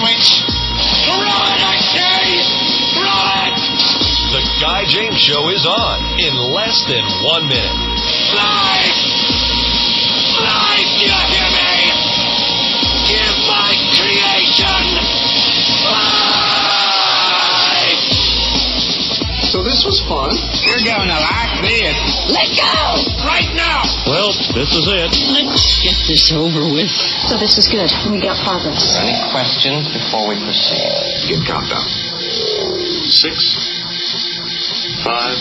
switch. Throw it, I say! Throw it! The Guy James Show is on in less than 1 minute. Life! Life, do you hear me? Give my creation life! So this was fun. You're going to like this. Let go! Right now! Well, this is it. Let's get this over with. So this is good. We got progress. Are there any questions before we proceed? Get countdown. 6, 5,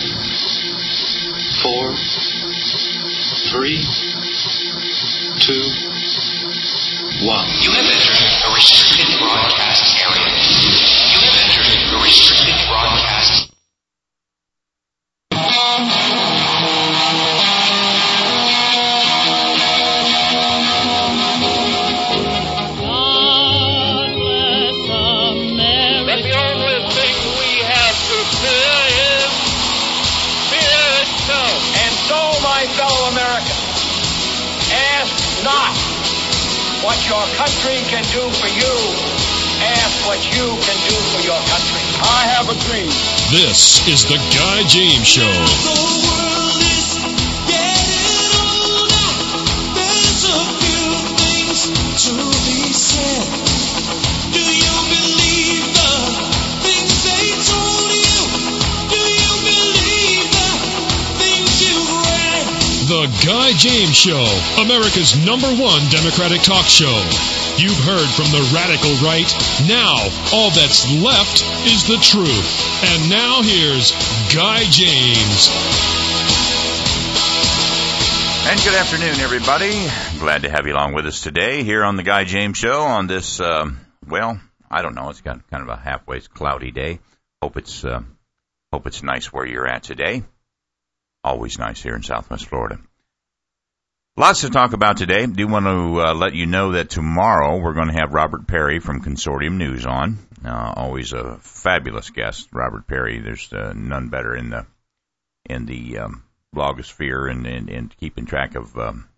4, 3, 2, 1. You have entered a restricted broadcast area. You have entered a restricted broadcast. Not what your country can do for you. Ask what you can do for your country. I have a dream. This is the Guy James Show. The world is getting older. There's a few things to be said. Do you believe the things they told you? Do you believe the things you've read? The Guy James Show, America's #1 Democratic talk show. You've heard from the radical right. Now, all that's left is the truth. And now here's Guy James. And good afternoon, everybody. Glad to have you along with us today here on the Guy James Show on this, well, I don't know. It's got kind of a halfway cloudy day. Hope it's nice where you're at today. Always nice here in Southwest Florida. Lots to talk about today. Do want to let you know that tomorrow we're going to have Robert Perry from Consortium News on. Always a fabulous guest, Robert Perry. There's none better in the blogosphere and keeping track of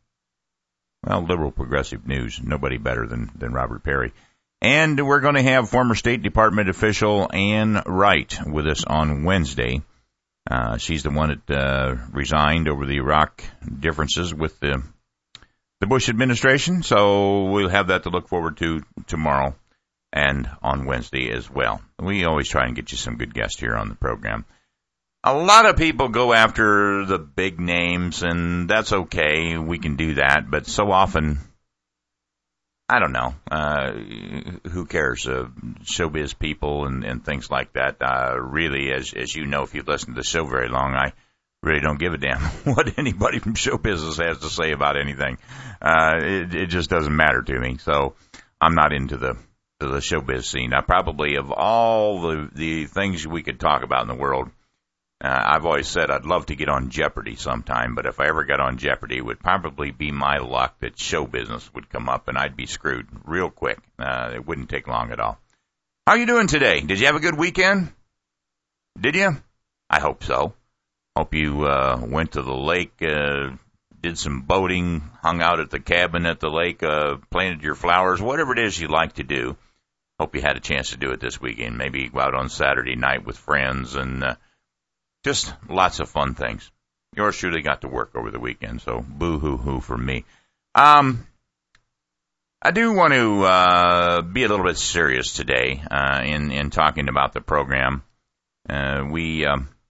liberal progressive news. Nobody better than Robert Perry. And we're going to have former State Department official Ann Wright with us on Wednesday. She's the one that resigned over the Iraq differences with the Bush administration, so we'll have that to look forward to tomorrow and on Wednesday as well. We always try and get you some good guests here on the program. A lot of people go after the big names, and that's okay. We can do that, but so often, I don't know. Who cares? Showbiz people and things like that. Really, as you know, if you've listened to the show very long, I really don't give a damn what anybody from show business has to say about anything. It just doesn't matter to me. So I'm not into the showbiz scene. I probably, of all the things we could talk about in the world, I've always said I'd love to get on Jeopardy sometime, but if I ever got on Jeopardy, it would probably be my luck that show business would come up and I'd be screwed real quick. It wouldn't take long at all. How are you doing today? Did you have a good weekend? Did you? I hope so. Hope you went to the lake, did some boating, hung out at the cabin at the lake, planted your flowers, whatever it is you like to do. Hope you had a chance to do it this weekend. Maybe go out on Saturday night with friends and just lots of fun things. Yours truly got to work over the weekend, so boo-hoo-hoo for me. I do want to be a little bit serious today in talking about the program. We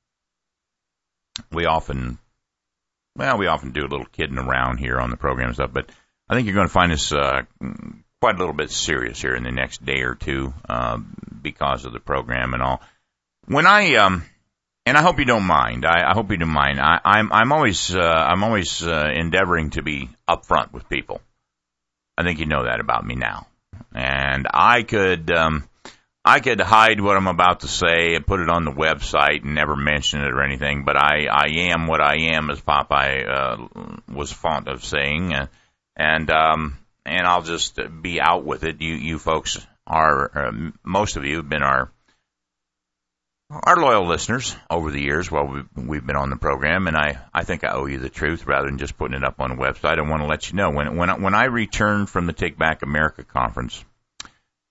often do a little kidding around here on the program and stuff, but I think you're going to find us quite a little bit serious here in the next day or two because of the program and all. When and I hope you don't mind. I hope you don't mind. I'm always endeavoring to be upfront with people. I think you know that about me now. And I could hide what I'm about to say and put it on the website and never mention it or anything. But I am what I am, as Popeye was fond of saying, and I'll just be out with it. You folks are most of you have been our loyal listeners over the years while we've been on the program, and I think I owe you the truth rather than just putting it up on a website. I want to let you know when I returned from the Take Back America conference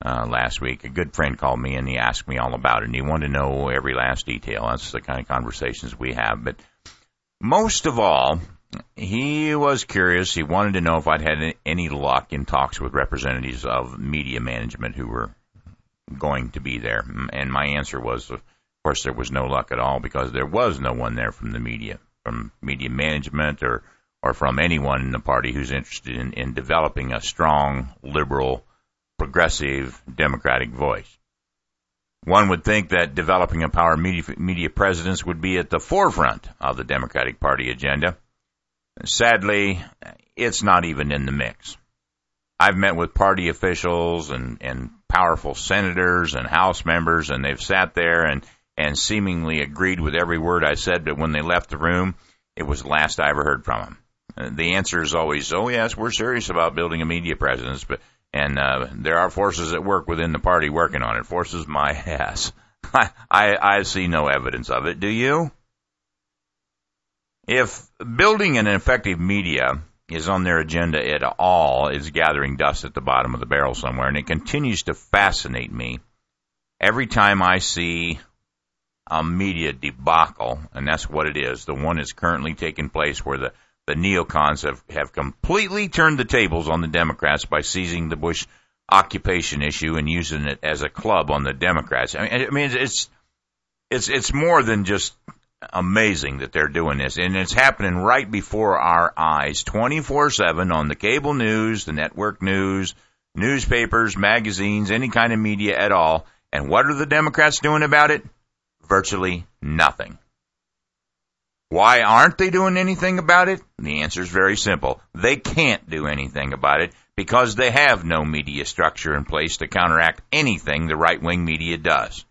last week. A good friend called me and he asked me all about it, and he wanted to know every last detail. That's the kind of conversations we have. But most of all, he was curious. He wanted to know if I'd had any luck in talks with representatives of media management who were going to be there. And my answer was, of course, there was no luck at all, because there was no one there from the media, from media management or from anyone in the party who's interested in developing a strong, liberal, progressive, democratic voice. One would think that developing a power media presence would be at the forefront of the Democratic Party agenda. Sadly, it's not even in the mix. I've met with party officials and powerful senators and House members, and they've sat there and seemingly agreed with every word I said, but when they left the room, it was the last I ever heard from them. The answer is always, oh yes, we're serious about building a media presence, and there are forces at work within the party working on it. Forces my ass. I see no evidence of it. Do you? If building an effective media is on their agenda at all, it's gathering dust at the bottom of the barrel somewhere, and it continues to fascinate me every time I see a media debacle, and that's what it is. The one is currently taking place where the neocons have completely turned the tables on the Democrats by seizing the Bush occupation issue and using it as a club on the Democrats. I mean, it's more than just amazing that they're doing this, and it's happening right before our eyes, 24/7 on the cable news, the network news, newspapers, magazines, any kind of media at all. And what are the Democrats doing about it? Virtually nothing. Why aren't they doing anything about it? The answer is very simple. They can't do anything about it because they have no media structure in place to counteract anything the right-wing media does.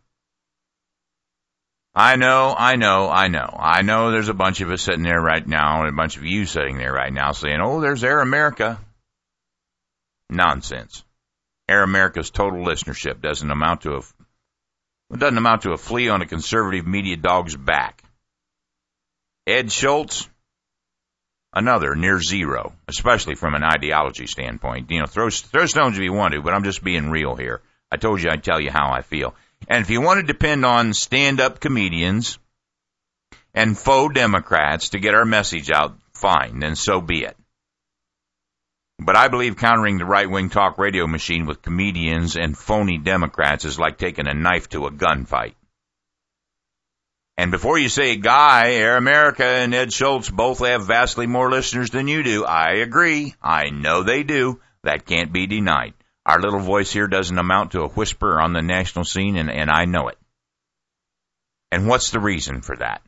I know there's a bunch of us sitting there right now, and a bunch of you sitting there right now saying, oh, there's Air America. Nonsense. Air America's total listenership doesn't amount to a flea on a conservative media dog's back. Ed Schultz, another near zero, especially from an ideology standpoint. You know, throw stones if you want to, but I'm just being real here. I told you I'd tell you how I feel. And if you want to depend on stand-up comedians and faux Democrats to get our message out, fine, then so be it. But I believe countering the right-wing talk radio machine with comedians and phony Democrats is like taking a knife to a gunfight. And before you say, Guy, Air America and Ed Schultz both have vastly more listeners than you do, I agree. I know they do. That can't be denied. Our little voice here doesn't amount to a whisper on the national scene, and I know it. And what's the reason for that?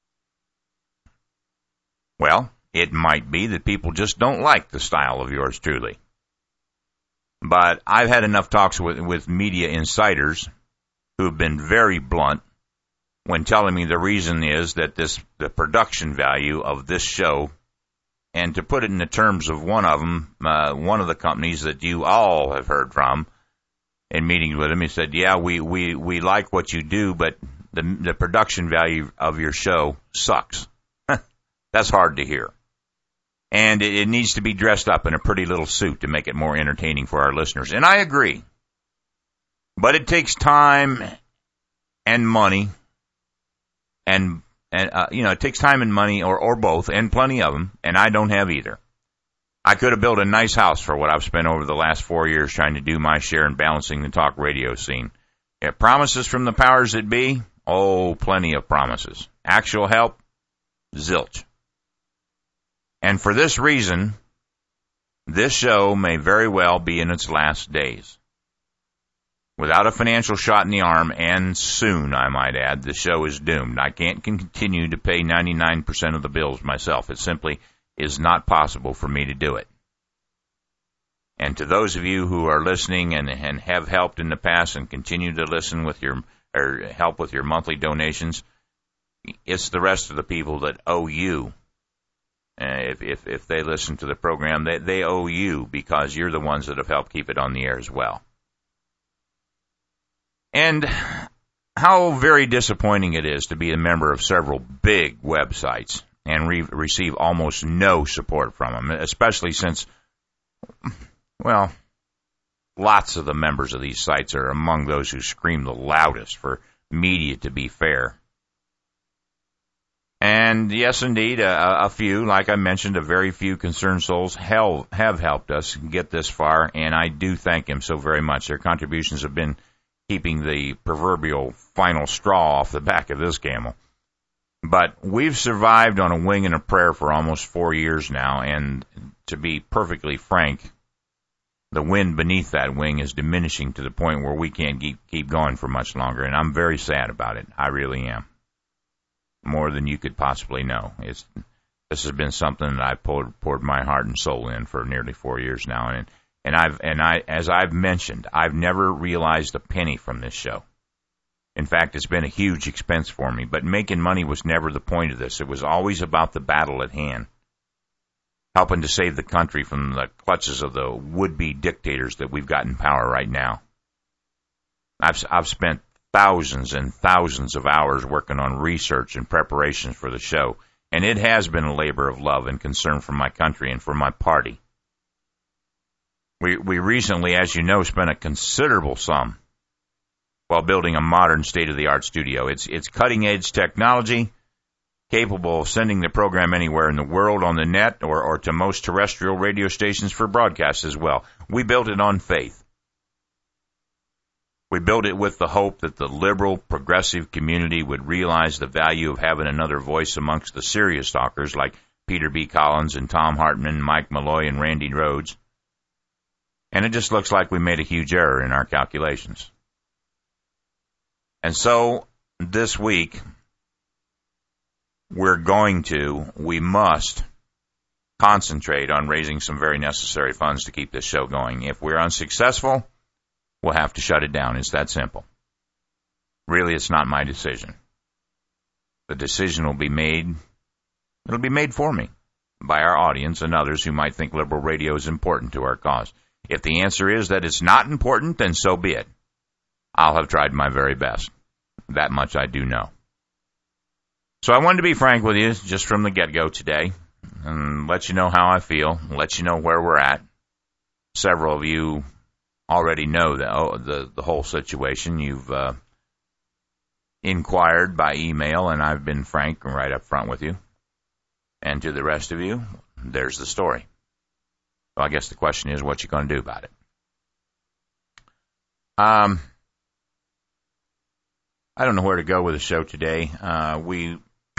Well, it might be that people just don't like the style of yours truly. But I've had enough talks with media insiders who have been very blunt when telling me the reason is that the production value of this show, and to put it in the terms of one of them, one of the companies that you all have heard from in meetings with him, he said, yeah, we like what you do, but the production value of your show sucks. That's hard to hear. And it needs to be dressed up in a pretty little suit to make it more entertaining for our listeners. And I agree. But it takes time and money. And it takes time and money, or both, and plenty of them, and I don't have either. I could have built a nice house for what I've spent over the last 4 years trying to do my share in balancing the talk radio scene. Promises from the powers that be? Oh, plenty of promises. Actual help? Zilch. And for this reason, this show may very well be in its last days. Without a financial shot in the arm, and soon, I might add, the show is doomed. I can't continue to pay 99% of the bills myself. It simply is not possible for me to do it. And to those of you who are listening and have helped in the past and continue to listen with or help with your monthly donations, it's the rest of the people that owe you. If they listen to the program, they owe you, because you're the ones that have helped keep it on the air as well. And how very disappointing it is to be a member of several big websites and receive almost no support from them, especially since, well, lots of the members of these sites are among those who scream the loudest for media to be fair. And yes, indeed, a few, like I mentioned, a very few concerned souls have helped us get this far, and I do thank them so very much. Their contributions have been keeping the proverbial final straw off the back of this camel. But we've survived on a wing and a prayer for almost 4 years now, and to be perfectly frank, the wind beneath that wing is diminishing to the point where we can't keep going for much longer, and I'm very sad about it. I really am. More than you could possibly know. This has been something that I've poured my heart and soul in for nearly 4 years now, and as I've mentioned, I've never realized a penny from this show. In fact, it's been a huge expense for me, but making money was never the point of this. It was always about the battle at hand, helping to save the country from the clutches of the would-be dictators that we've got in power right now. I've spent thousands and thousands of hours working on research and preparations for the show, and it has been a labor of love and concern for my country and for my party. We recently, as you know, spent a considerable sum while building a modern state-of-the-art studio. It's cutting-edge technology, capable of sending the program anywhere in the world on the net or to most terrestrial radio stations for broadcast as well. We built it on faith. We built it with the hope that the liberal, progressive community would realize the value of having another voice amongst the serious talkers like Peter B. Collins and Tom Hartman, Mike Malloy, and Randy Rhodes. And it just looks like we made a huge error in our calculations. And so, this week, we must concentrate on raising some very necessary funds to keep this show going. If we're unsuccessful, we'll have to shut it down. It's that simple. Really, it's not my decision. The decision will be made, it'll be made for me by our audience and others who might think liberal radio is important to our cause. If the answer is that it's not important, then so be it. I'll have tried my very best. That much I do know. So I wanted to be frank with you just from the get-go today and let you know how I feel, let you know where we're at. Several of you already know the whole situation. You've inquired by email, and I've been frank and right up front with you. And to the rest of you, there's the story. So I guess the question is, what you going to do about it? I don't know where to go with the show today. We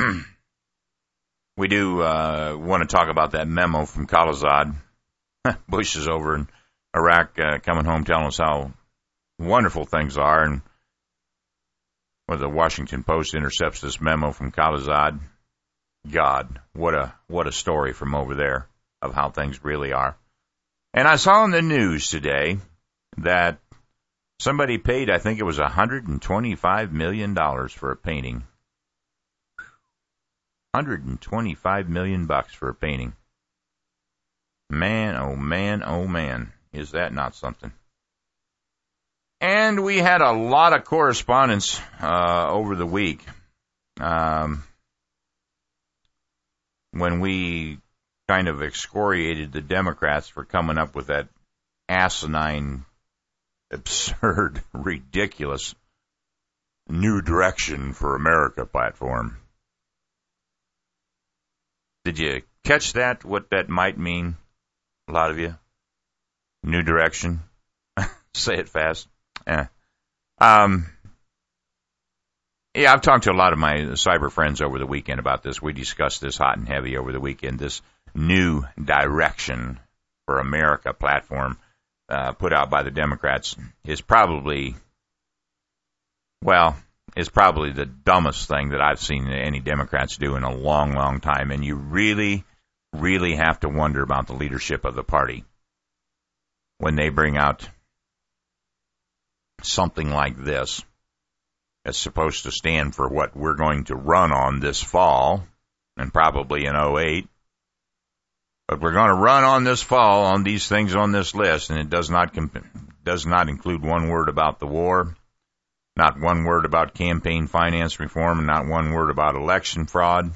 do want to talk about that memo from Khalilzad. Bush is over in Iraq, coming home telling us how wonderful things are, and when the Washington Post intercepts this memo from Khalilzad, God, what a story from over there of how things really are. And I saw in the news today that somebody paid, I think it was $125 million for a painting. $125 million for a painting. Man, oh man, oh man. Is that not something? And we had a lot of correspondence over the week when we kind of excoriated the Democrats for coming up with that asinine, absurd, ridiculous New Direction for America platform. Did you catch that, what that might mean? A lot of you? New Direction. Say it fast. Yeah, I've talked to a lot of my cyber friends over the weekend about this. We discussed this hot and heavy over the weekend. This New Direction for America platform put out by the Democrats is probably the dumbest thing that I've seen any Democrats do in a long, long time. And you really, really have to wonder about the leadership of the party when they bring out something like this. It's supposed to stand for what we're going to run on this fall, and probably in 2008. But we're going to run on this fall on these things on this list, and it does not include one word about the war, not one word about campaign finance reform, and not one word about election fraud.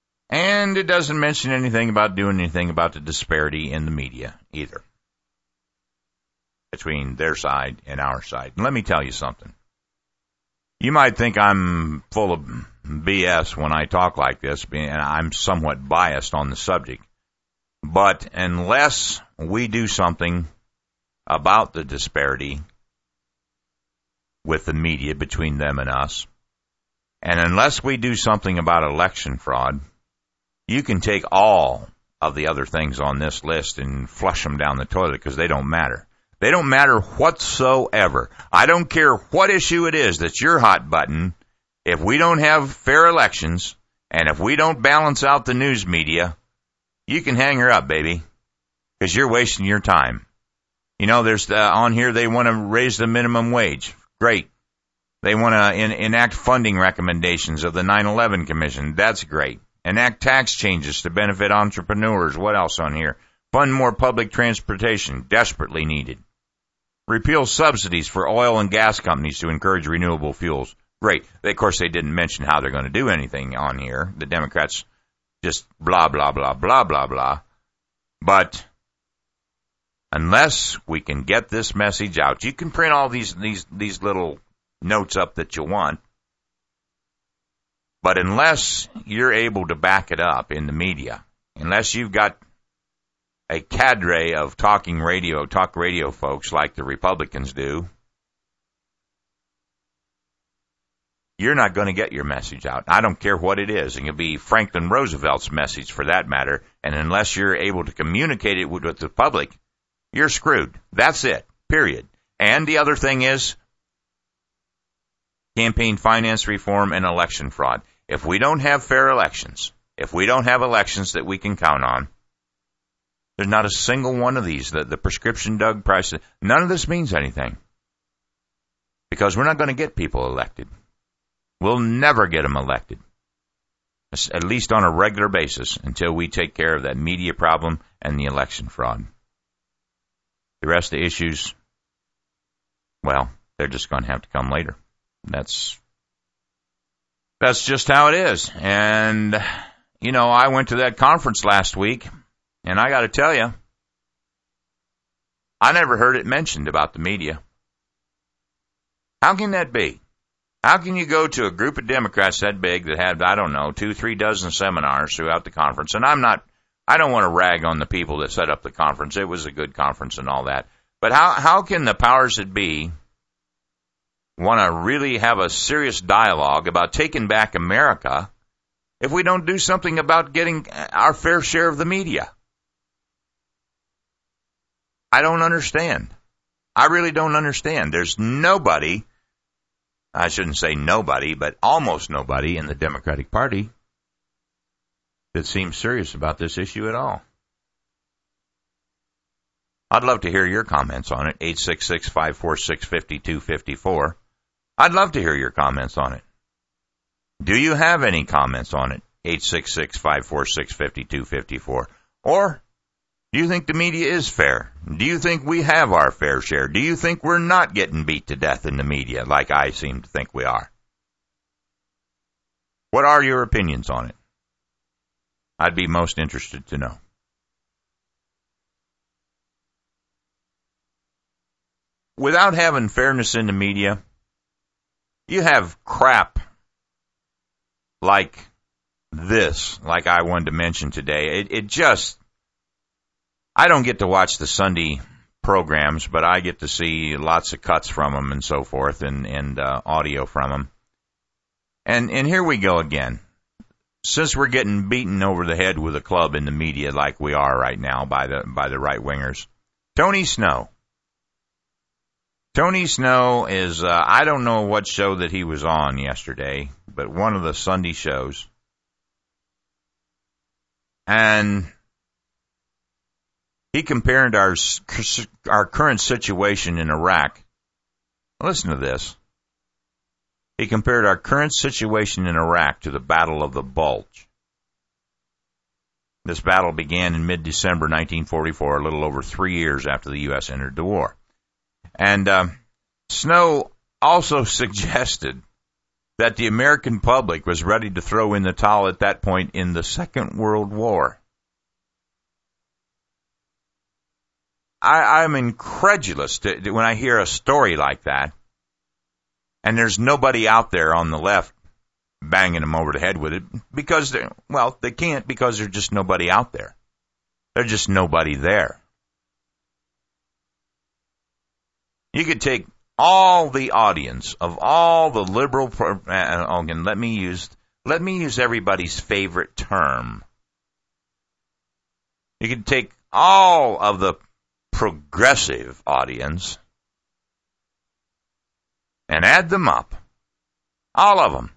And it doesn't mention anything about doing anything about the disparity in the media either. between their side and our side. And let me tell you something. You might think I'm full of BS when I talk like this, and I'm somewhat biased on the subject. But unless we do something about the disparity with the media between them and us, and unless we do something about election fraud, you can take all of the other things on this list and flush them down the toilet because they don't matter. They don't matter whatsoever. I don't care what issue it is that's your hot button. If we don't have fair elections and if we don't balance out the news media, you can hang her up, baby, because you're wasting your time. You know, there's on here they want to raise the minimum wage. Great. They want to enact funding recommendations of the 9/11 Commission. That's great. Enact tax changes to benefit entrepreneurs. What else on here? Fund more public transportation. Desperately needed. Repeal subsidies for oil and gas companies to encourage renewable fuels. Great. Of course, they didn't mention how they're going to do anything on here. The Democrats just blah, blah, blah, blah, blah, blah. But unless we can get this message out, you can print all these little notes up that you want. But unless you're able to back it up in the media, unless you've got a cadre of talk radio folks like the Republicans do, you're not going to get your message out. I don't care what it is. It can be Franklin Roosevelt's message for that matter. And unless you're able to communicate it with the public, you're screwed. That's it. Period. And the other thing is campaign finance reform and election fraud. If we don't have fair elections, if we don't have elections that we can count on, there's not a single one of these, the prescription drug prices, none of this means anything. Because we're not going to get people elected. We'll never get them elected, at least on a regular basis, until we take care of that media problem and the election fraud. The rest of the issues, well, they're just going to have to come later. That's just how it is. And, you know, I went to that conference last week, and I got to tell you, I never heard it mentioned about the media. How can that be? How can you go to a group of Democrats that big that had, 2-3 dozen seminars throughout the conference? And I don't want to rag on the people that set up the conference. It was a good conference and all that. But how can the powers that be want to really have a serious dialogue about taking back America if we don't do something about getting our fair share of the media? I don't understand. I really don't understand. There's nobody, I shouldn't say nobody, but almost nobody in the Democratic Party that seems serious about this issue at all. I'd love to hear your comments on it, 866-546-5254. I'd love to hear your comments on it. Do you have any comments on it, 866-546-5254? Or do you think the media is fair? Do you think we have our fair share? Do you think we're not getting beat to death in the media like I seem to think we are? What are your opinions on it? I'd be most interested to know. Without having fairness in the media, you have crap like this, like I wanted to mention today. It just, I don't get to watch the Sunday programs, but I get to see lots of cuts from them and so forth, and audio from them. And here we go again. Since we're getting beaten over the head with a club in the media like we are right now by the right wingers, Tony Snow. Tony Snow is, I don't know what show that he was on yesterday, but one of the Sunday shows. And he compared our current situation in Iraq. Listen to this. He compared our current situation in Iraq to the Battle of the Bulge. This battle began in mid-December 1944, a little over 3 years after the U.S. entered the war. And Snow also suggested that the American public was ready to throw in the towel at that point in the Second World War. I'm incredulous when I hear a story like that, and there's nobody out there on the left banging them over the head with it because they can't because there's just nobody out there. There's just nobody there. You could take all the audience of all the liberal, let me use everybody's favorite term. You could take all of the progressive audience and add them up. All of them.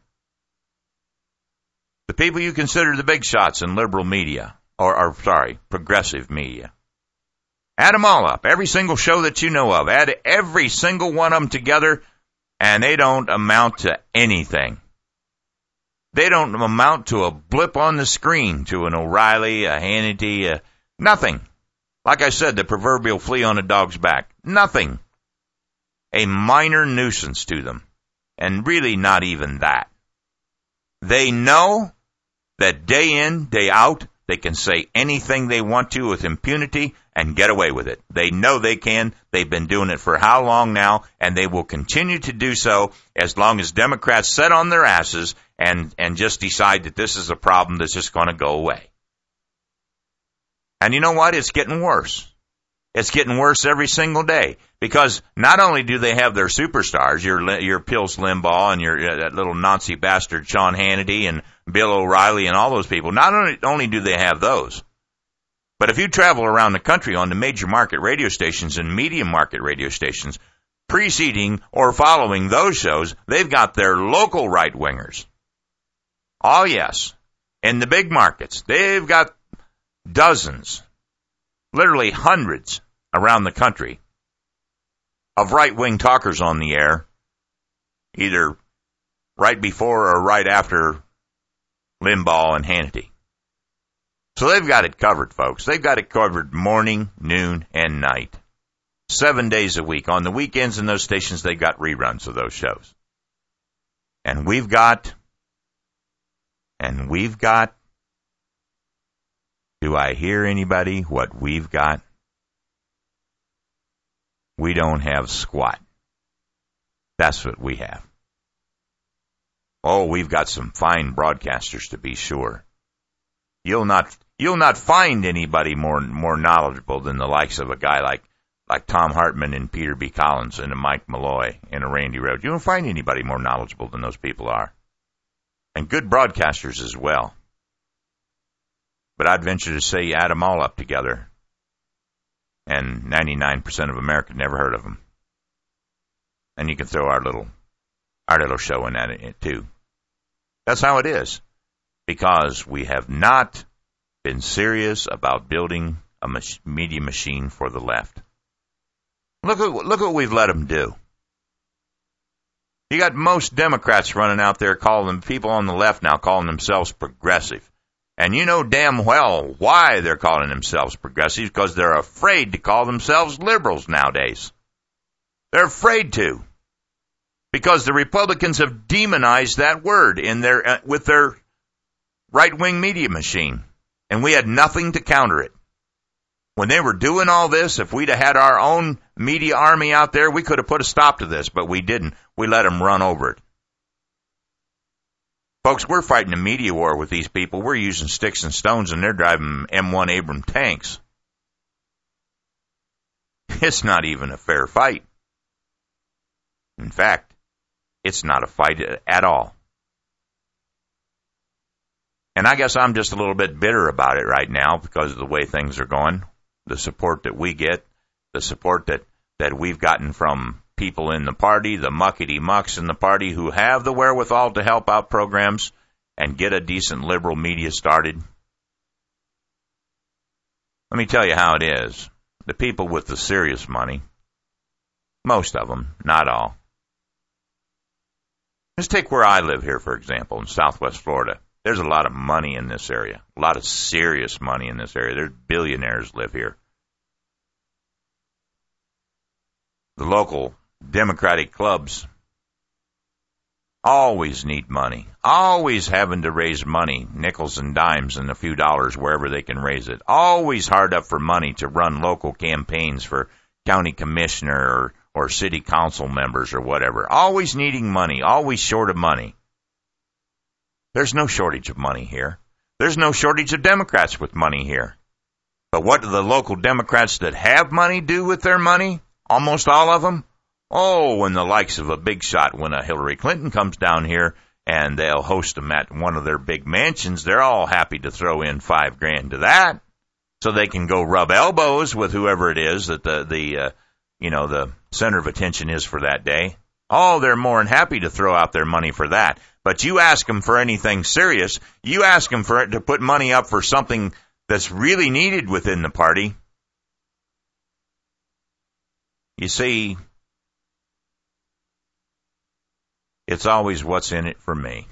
The people you consider the big shots in liberal media, progressive media. Add them all up. Every single show that you know of. Add every single one of them together, and they don't amount to anything. They don't amount to a blip on the screen to an O'Reilly, a Hannity, nothing. Like I said, the proverbial flea on a dog's back. Nothing. A minor nuisance to them. And really not even that. They know that day in, day out, they can say anything they want to with impunity and get away with it. They know they can. They've been doing it for how long now, and they will continue to do so as long as Democrats sit on their asses and just decide that this is a problem that's just going to go away. And you know what? It's getting worse. It's getting worse every single day because not only do they have their superstars, your Pils Limbaugh and your that little Nazi bastard Sean Hannity and Bill O'Reilly and all those people, not only do they have those, but if you travel around the country on the major market radio stations and medium market radio stations, preceding or following those shows, they've got their local right-wingers. Oh, yes. In the big markets, they've got dozens, literally hundreds around the country of right-wing talkers on the air, either right before or right after Limbaugh and Hannity. So they've got it covered, folks. They've got it covered morning, noon, and night. 7 days a week. On the weekends in those stations, they've got reruns of those shows. And we've got, do I hear anybody what we've got? We don't have squat. That's what we have. Oh, we've got some fine broadcasters to be sure. You'll not find anybody more knowledgeable than the likes of a guy like Tom Hartman and Peter B. Collins and a Mike Malloy and a Randy Rhodes. You don't find anybody more knowledgeable than those people are. And good broadcasters as well. But I'd venture to say you add them all up together, and 99% of America never heard of them. And you can throw our little show in that too. That's how it is. Because we have not been serious about building a media machine for the left. Look what we've let them do. You got most Democrats running out there people on the left now calling themselves progressive. And you know damn well why they're calling themselves progressive, because they're afraid to call themselves liberals nowadays. They're afraid to. Because the Republicans have demonized that word with their right-wing media machine. And we had nothing to counter it. When they were doing all this, if we'd have had our own media army out there, we could have put a stop to this, but we didn't. We let them run over it. Folks, we're fighting a media war with these people. We're using sticks and stones, and they're driving M1 Abrams tanks. It's not even a fair fight. In fact, it's not a fight at all. And I guess I'm just a little bit bitter about it right now because of the way things are going. The support that we get, the support that we've gotten from people in the party, the muckety-mucks in the party who have the wherewithal to help out programs and get a decent liberal media started. Let me tell you how it is. The people with the serious money, most of them, not all. Let's take where I live here, for example, in Southwest Florida. There's a lot of money in this area, a lot of serious money in this area. There's billionaires live here. The local Democratic clubs always need money, always having to raise money, nickels and dimes and a few dollars wherever they can raise it, always hard up for money to run local campaigns for county commissioner or city council members or whatever, always needing money, always short of money. There's no shortage of money here. There's no shortage of Democrats with money here. But what do the local Democrats that have money do with their money? Almost all of them? Oh, when the likes of a big shot, when a Hillary Clinton comes down here and they'll host them at one of their big mansions, they're all happy to throw in $5,000 to that so they can go rub elbows with whoever it is that the center of attention is for that day. Oh, they're more than happy to throw out their money for that. But you ask them for anything serious, you ask them for it to put money up for something that's really needed within the party. You see, it's always what's in it for me.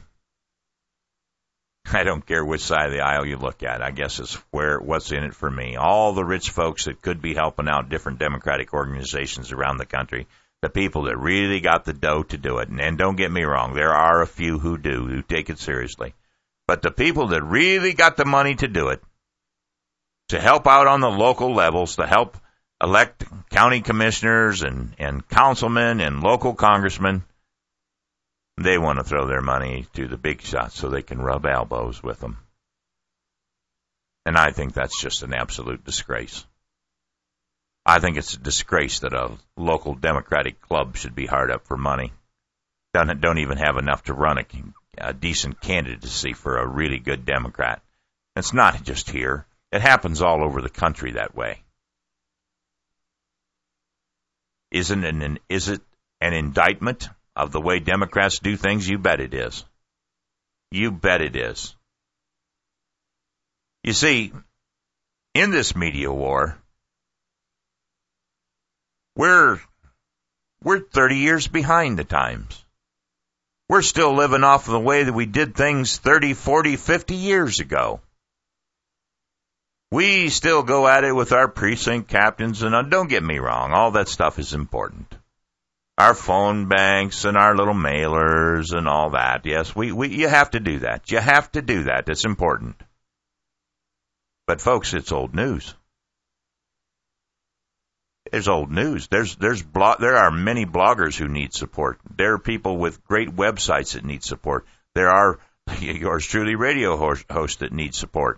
I don't care which side of the aisle you look at. I guess it's what's in it for me. All the rich folks that could be helping out different Democratic organizations around the country, the people that really got the dough to do it. And don't get me wrong, there are a few who do, who take it seriously. But the people that really got the money to do it, to help out on the local levels, to help elect county commissioners and councilmen and local congressmen, they want to throw their money to the big shots so they can rub elbows with them. And I think that's just an absolute disgrace. I think it's a disgrace that a local Democratic club should be hard up for money. Don't even have enough to run a decent candidacy for a really good Democrat. It's not just here. It happens all over the country that way. Is it an indictment of the way Democrats do things? You bet it is. You bet it is. You see, in this media war, we're 30 years behind the times. We're still living off of the way that we did things 30, 40, 50 years ago. We still go at it with our precinct captains, and don't get me wrong, all that stuff is important. Our phone banks and our little mailers and all that. Yes, you have to do that. You have to do that. It's important. But folks, it's old news. It's old news. There are many bloggers who need support. There are people with great websites that need support. There are yours truly radio hosts that need support.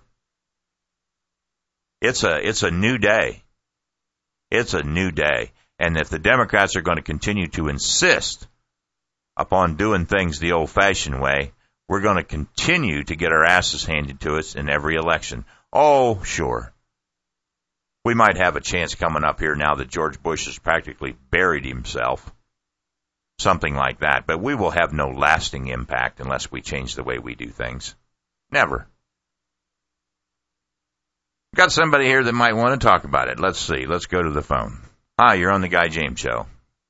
It's a new day. It's a new day. And if the Democrats are going to continue to insist upon doing things the old-fashioned way, we're going to continue to get our asses handed to us in every election. Oh, sure. We might have a chance coming up here now that George Bush has practically buried himself. Something like that. But we will have no lasting impact unless we change the way we do things. Never. Got somebody here that might want to talk about it. Let's see. Let's go to the phone. Hi, you're on the Guy James Show.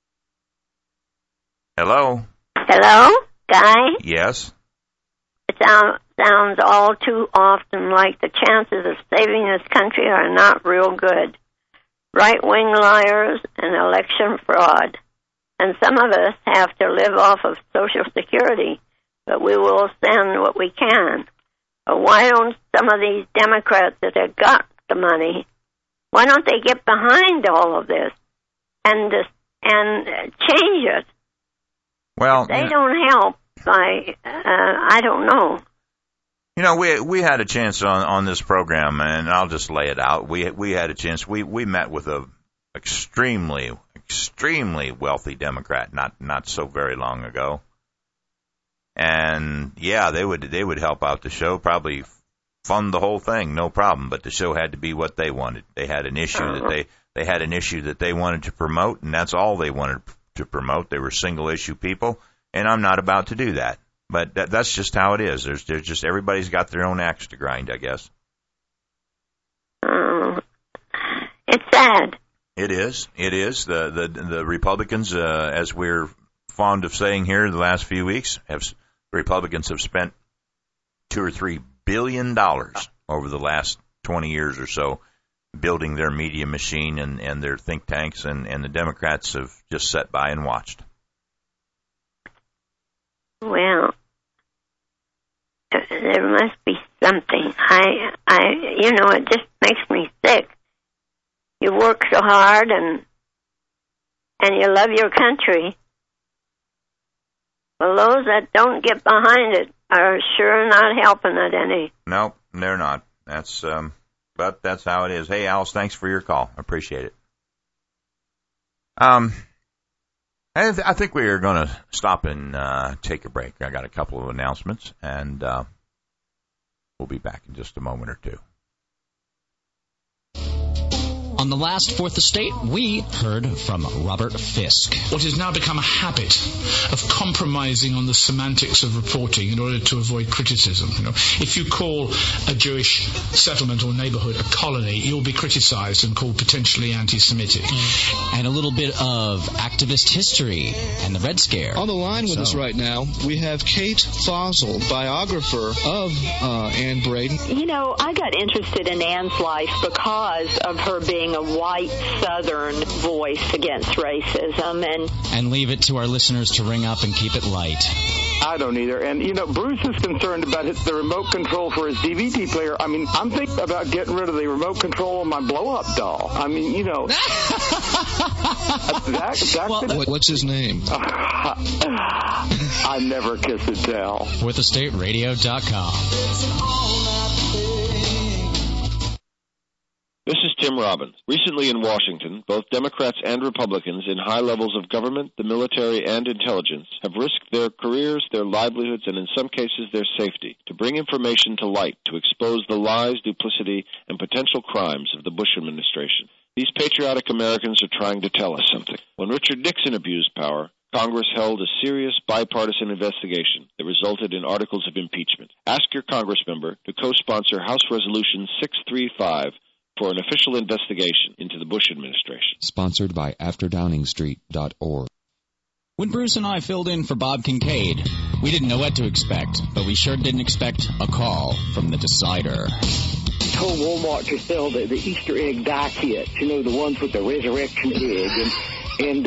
Hello? Hello, Guy? Yes? It sounds all too often like the chances of saving this country are not real good. Right-wing liars and election fraud. And some of us have to live off of Social Security, but we will send what we can. But why don't some of these Democrats that have got the money, why don't they get behind all of this and change it? Well, they don't help. I don't know. You know, we had a chance on this program, and I'll just lay it out. We had a chance. We met with a extremely wealthy Democrat not so very long ago. And yeah, they would help out the show, probably fund the whole thing, no problem. But the show had to be what they wanted. They had an issue that they wanted to promote, and that's all they wanted to promote. They were single issue people, and I'm not about to do that. But that's just how it is. There's just everybody's got their own axe to grind, I guess. It's sad. It is. It is. The Republicans, as we're fond of saying here the last few weeks, Republicans have spent $2 or $3 billion over the last 20 years or so building their media machine and their think tanks, and the Democrats have just sat by and watched. Well, there must be something. It just makes me sick. You work so hard and you love your country. Well, those that don't get behind it are sure not helping it any. No, they're not. But that's how it is. Hey, Alice, thanks for your call. I appreciate it. I think we are going to stop and take a break. I got a couple of announcements, and we'll be back in just a moment or two. On the last Fourth Estate, we heard from Robert Fisk. What has now become a habit of compromising on the semantics of reporting in order to avoid criticism. If you call a Jewish settlement or neighborhood a colony, you'll be criticized and called potentially anti-Semitic. And a little bit of activist history and the Red Scare. On the line with us right now, we have Kate Fossil, biographer of Ann Braden. I got interested in Ann's life because of her being a white Southern voice against racism. And leave it to our listeners to ring up and keep it light. I don't either. And, Bruce is concerned about the remote control for his DVD player. I'm thinking about getting rid of the remote control on my blow-up doll. What's his name? I never kiss a tell. FourthEstateRadio.com. This is Tim Robbins. Recently in Washington, both Democrats and Republicans in high levels of government, the military, and intelligence have risked their careers, their livelihoods, and in some cases their safety to bring information to light, to expose the lies, duplicity, and potential crimes of the Bush administration. These patriotic Americans are trying to tell us something. When Richard Nixon abused power, Congress held a serious bipartisan investigation that resulted in articles of impeachment. Ask your Congressmember to co-sponsor House Resolution 635 for an official investigation into the Bush administration. Sponsored by AfterDowningstreet.org. When Bruce and I filled in for Bob Kincaid, we didn't know what to expect, but we sure didn't expect a call from the Decider. Told Walmart to sell the Easter egg die kits, the ones with the resurrection egg, and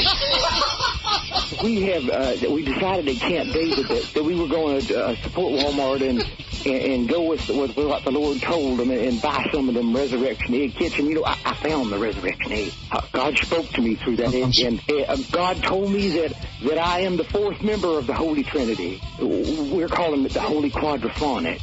we decided at Camp David that we were going to support Walmart and go with what the Lord told them and buy some of them resurrection egg kits. And, I found the resurrection egg. God spoke to me through that egg. And God told me that I am the fourth member of the Holy Trinity. We're calling it the Holy Quadraphonic.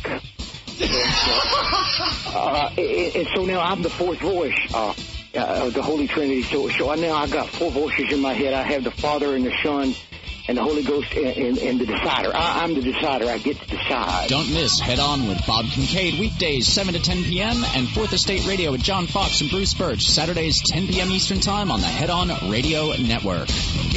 And so now I'm the fourth voice of the Holy Trinity. So now I got four voices in my head. I have the Father and the Son and the Holy Ghost and the Decider. I'm the Decider. I get to decide. Don't miss Head On with Bob Kincaid, weekdays 7 to 10 p.m. and Fourth Estate Radio with John Fox and Bruce Birch, Saturdays 10 p.m. Eastern Time on the Head On Radio Network.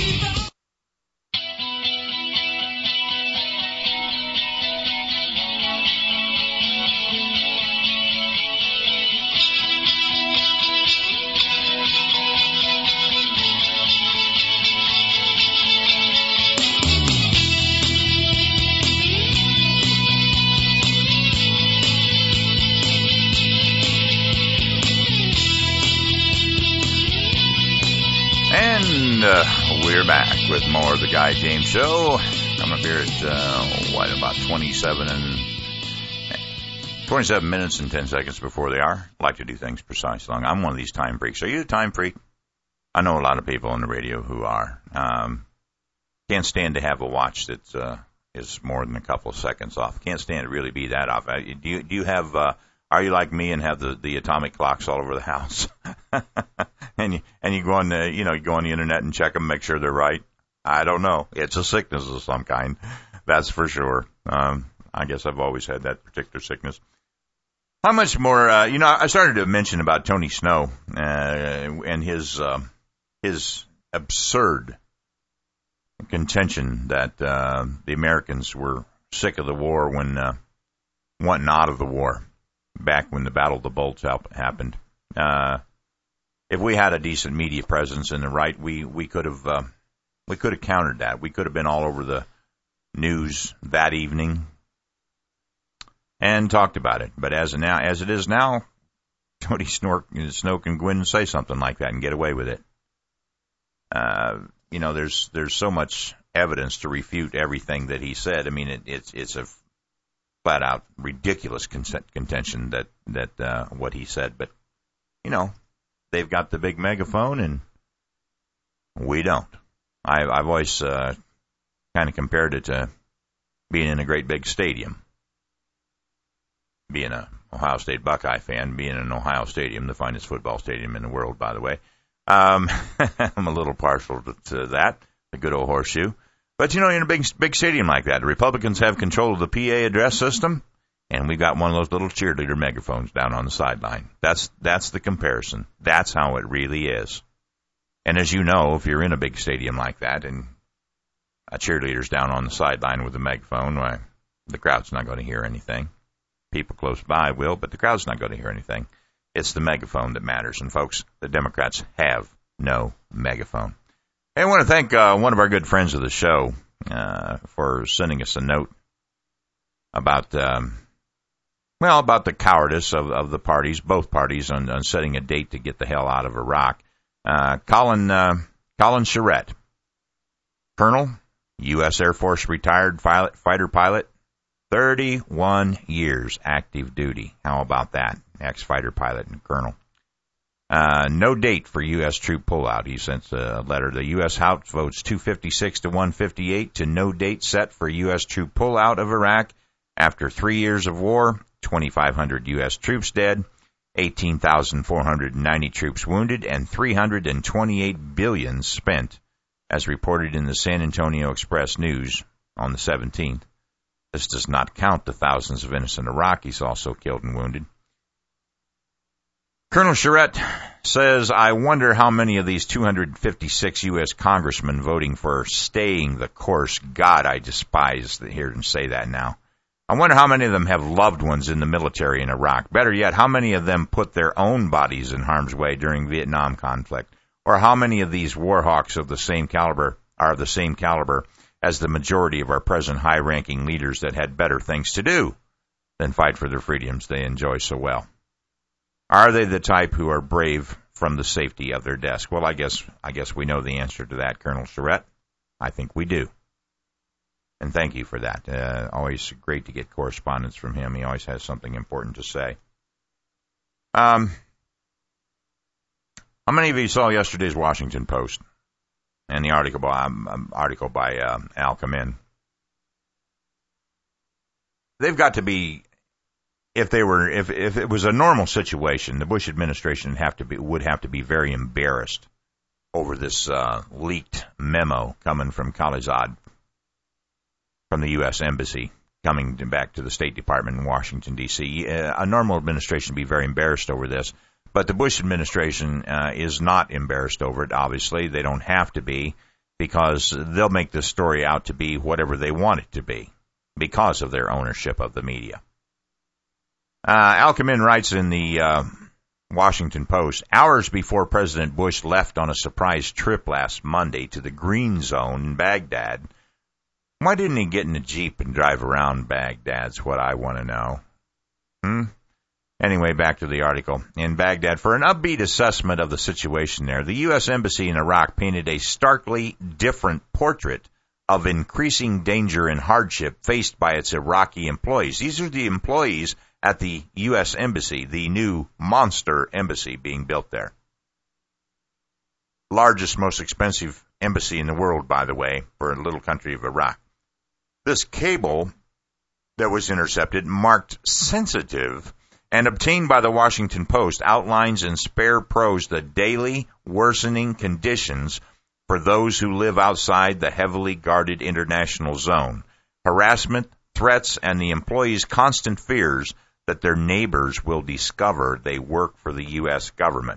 We're back with more of the Guy James Show. Coming up here at, about 27 minutes and 10 seconds before they are. I like to do things precise long. I'm one of these time freaks. Are you a time freak? I know a lot of people on the radio who are. Can't stand to have a watch that is more than a couple of seconds off. Can't stand to really be that off. Do you have... Are you like me and have the atomic clocks all over the house? and you go on the go on the internet and check them, make sure they're right. I don't know. It's a sickness of some kind, that's for sure. I guess I've always had that particular sickness. How much more? I started to mention about Tony Snow and his absurd contention that the Americans were sick of the war when wanting out of the war. Back when the Battle of the Bulge happened. If we had a decent media presence in the right, we could have countered that. We could have been all over the news that evening and talked about it. But as it is now, Tony Snow can go in and say something like that and get away with it. There's so much evidence to refute everything that he said. I mean, it's a flat out ridiculous contention that what he said. But they've got the big megaphone and we don't. I've always kind of compared it to being in a great big stadium. Being an Ohio State Buckeye fan, being in Ohio Stadium, the finest football stadium in the world, by the way. I'm a little partial to that, the good old horseshoe. But, in a big stadium like that, the Republicans have control of the PA address system, and we got one of those little cheerleader megaphones down on the sideline. That's the comparison. That's how it really is. And as you know, if you're in a big stadium like that and a cheerleader's down on the sideline with a megaphone, why, the crowd's not going to hear anything. People close by will, but the crowd's not going to hear anything. It's the megaphone that matters. And, folks, the Democrats have no megaphone. Hey, I want to thank one of our good friends of the show for sending us a note about the cowardice of the parties, both parties, on setting a date to get the hell out of Iraq. Colin Charette, Colonel, U.S. Air Force retired fighter pilot, 31 years active duty. How about that? Ex-fighter pilot and colonel. No date for U.S. troop pullout. He sent a letter. The U.S. House votes 256 to 158 to no date set for U.S. troop pullout of Iraq after 3 years of war, 2,500 U.S. troops dead, 18,490 troops wounded, and $328 billion spent, as reported in the San Antonio Express News on the 17th. This does not count the thousands of innocent Iraqis also killed and wounded. Colonel Charette says, I wonder how many of these 256 U.S. congressmen voting for staying the course, God, I despise to hear them say that now. I wonder how many of them have loved ones in the military in Iraq. Better yet, how many of them put their own bodies in harm's way during Vietnam conflict? Or how many of these war hawks of the same caliber are of the same caliber as the majority of our present high-ranking leaders that had better things to do than fight for their freedoms they enjoy so well? Are they the type who are brave from the safety of their desk? Well, I guess we know the answer to that, Colonel Charette. I think we do. And thank you for that. Always great to get correspondence from him. He always has something important to say. How many of you saw yesterday's Washington Post and the article by Al Kamin? They've got to be, if it was a normal situation, the Bush administration would have to be very embarrassed over this leaked memo coming from Khalilzad from the U.S. Embassy coming back to the State Department in Washington, D.C. A normal administration would be very embarrassed over this, but the Bush administration is not embarrassed over it, obviously. They don't have to be, because they'll make this story out to be whatever they want it to be because of their ownership of the media. Al Kamin writes in the Washington Post, hours before President Bush left on a surprise trip last Monday to the Green Zone in Baghdad. Why didn't he get in a Jeep and drive around Baghdad's what I want to know. Anyway, back to the article. In Baghdad, for an upbeat assessment of the situation there, the U.S. Embassy in Iraq painted a starkly different portrait of increasing danger and hardship faced by its Iraqi employees. These are the employees at the U.S. Embassy, the new monster embassy being built there. Largest, most expensive embassy in the world, by the way, for a little country of Iraq. This cable that was intercepted, marked sensitive, and obtained by the Washington Post, outlines in spare prose the daily worsening conditions for those who live outside the heavily guarded international zone. Harassment, threats, and the employees' constant fears that their neighbors will discover they work for the U.S. government.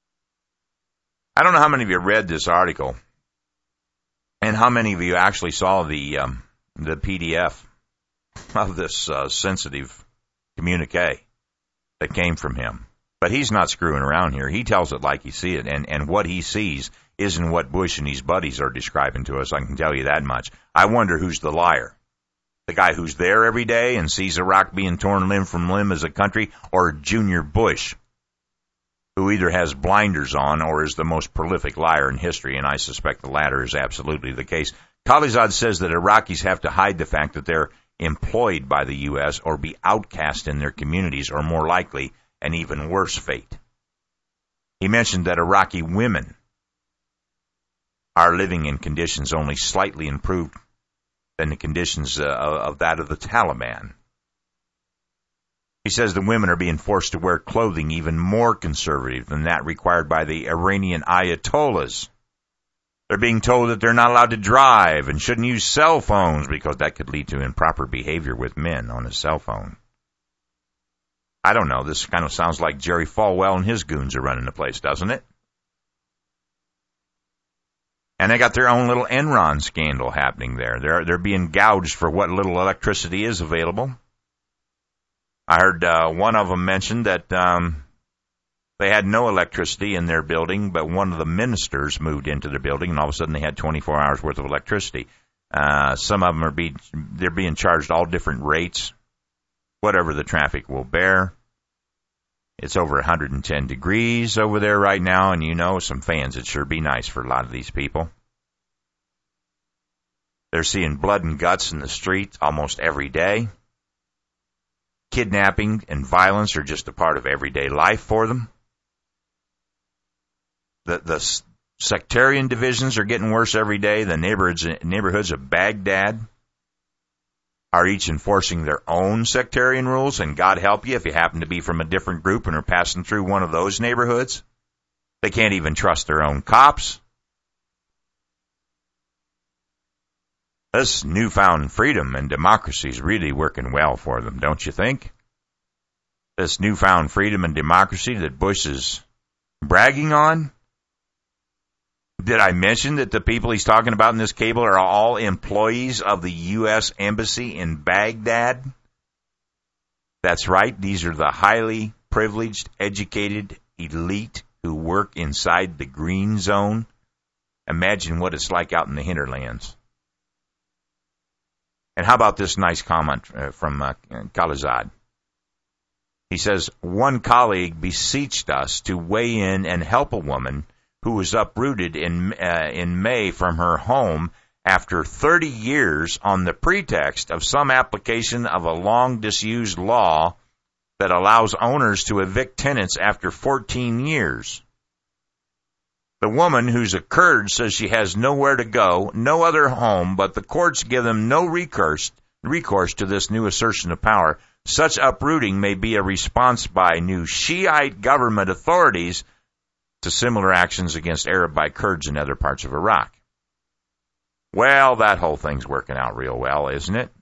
I don't know how many of you read this article and how many of you actually saw the PDF of this sensitive communique that came from him. But he's not screwing around here. He tells it like he sees it, and what he sees isn't what Bush and his buddies are describing to us. I can tell you that much. I wonder who's the liar. The guy who's there every day and sees Iraq being torn limb from limb as a country, or Junior Bush, who either has blinders on or is the most prolific liar in history, and I suspect the latter is absolutely the case. Khalilzad says that Iraqis have to hide the fact that they're employed by the U.S. or be outcast in their communities, or more likely, an even worse fate. He mentioned that Iraqi women are living in conditions only slightly improved than the conditions of that of the Taliban. He says the women are being forced to wear clothing even more conservative than that required by the Iranian Ayatollahs. They're being told that they're not allowed to drive and shouldn't use cell phones because that could lead to improper behavior with men on a cell phone. I don't know, this kind of sounds like Jerry Falwell and his goons are running the place, doesn't it? And they got their own little Enron scandal happening there. They're being gouged for what little electricity is available. I heard one of them mention that they had no electricity in their building, but one of the ministers moved into their building, and all of a sudden they had 24 hours worth of electricity. Some of them they're being charged all different rates, whatever the traffic will bear. It's over 110 degrees over there right now, and you know, some fans, it'd sure be nice for a lot of these people. They're seeing blood and guts in the streets almost every day. Kidnapping and violence are just a part of everyday life for them. The sectarian divisions are getting worse every day. The neighborhoods of Baghdad are each enforcing their own sectarian rules, and God help you if you happen to be from a different group and are passing through one of those neighborhoods. They can't even trust their own cops. This newfound freedom and democracy is really working well for them, don't you think? This newfound freedom and democracy that Bush is bragging on? Did I mention that the people he's talking about in this cable are all employees of the U.S. Embassy in Baghdad? That's right. These are the highly privileged, educated elite who work inside the green zone. Imagine what it's like out in the hinterlands. And how about this nice comment from Khalilzad? He says, one colleague beseeched us to weigh in and help a woman who was uprooted in May from her home after 30 years on the pretext of some application of a long-disused law that allows owners to evict tenants after 14 years. The woman, who's a Kurd, says she has nowhere to go, no other home, but the courts give them no recourse to this new assertion of power. Such uprooting may be a response by new Shiite government authorities to similar actions against Arab by Kurds in other parts of Iraq. Well, that whole thing's working out real well, isn't it?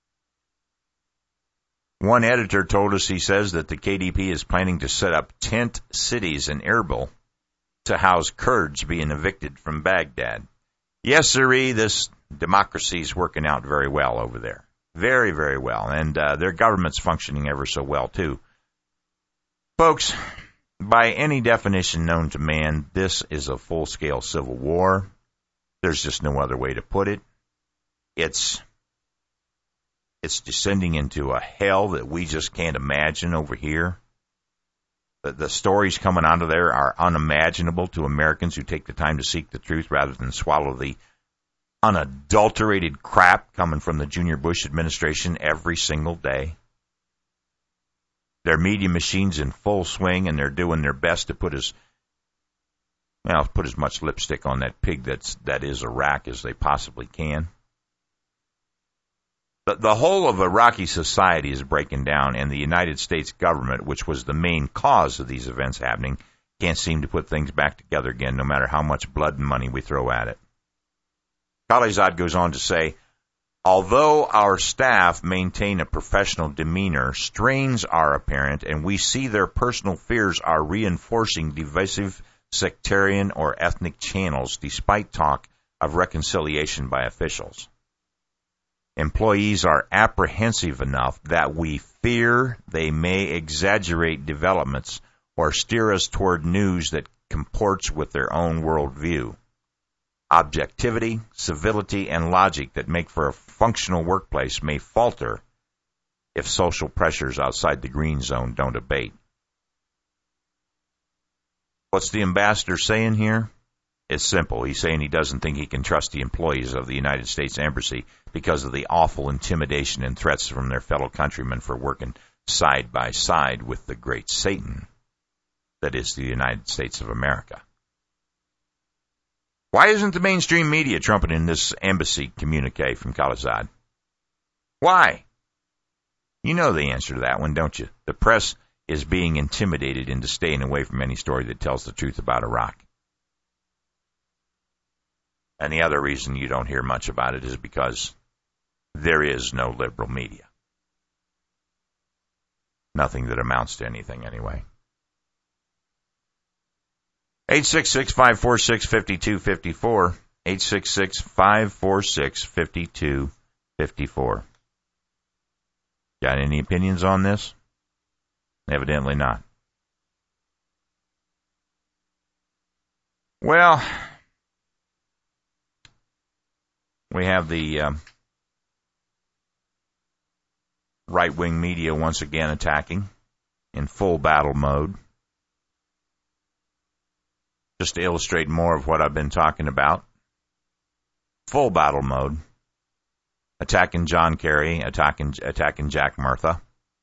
One editor told us, he says, that the KDP is planning to set up tent cities in Erbil to house Kurds being evicted from Baghdad. Yes, sirree, this democracy's working out very well over there. Very, very well. And their government's functioning ever so well, too. Folks, by any definition known to man, this is a full-scale civil war. There's just no other way to put it. It's descending into a hell that we just can't imagine over here. The stories coming out of there are unimaginable to Americans who take the time to seek the truth rather than swallow the unadulterated crap coming from the Junior Bush administration every single day. Their media machine's in full swing, and they're doing their best to put as much lipstick on that pig that is Iraq as they possibly can. The whole of Iraqi society is breaking down, and the United States government, which was the main cause of these events happening, can't seem to put things back together again, no matter how much blood and money we throw at it. Khalilzad goes on to say, although our staff maintain a professional demeanor, strains are apparent, and we see their personal fears are reinforcing divisive sectarian or ethnic channels despite talk of reconciliation by officials. Employees are apprehensive enough that we fear they may exaggerate developments or steer us toward news that comports with their own worldview. Objectivity, civility, and logic that make for a functional workplace may falter if social pressures outside the green zone don't abate. What's the ambassador saying here? It's simple. He's saying he doesn't think he can trust the employees of the United States Embassy because of the awful intimidation and threats from their fellow countrymen for working side by side with the great Satan that is the United States of America. Why isn't the mainstream media trumpeting this embassy communique from Khalilzad? Why? You know the answer to that one, don't you? The press is being intimidated into staying away from any story that tells the truth about Iraq. And the other reason you don't hear much about it is because there is no liberal media. Nothing that amounts to anything anyway. 866-546-5254. 866-546-5254. Got any opinions on this? Evidently not. Well, we have the right-wing media once again attacking in full battle mode. Just to illustrate more of what I've been talking about. Full battle mode. Attacking John Kerry, attacking Jack Murtha.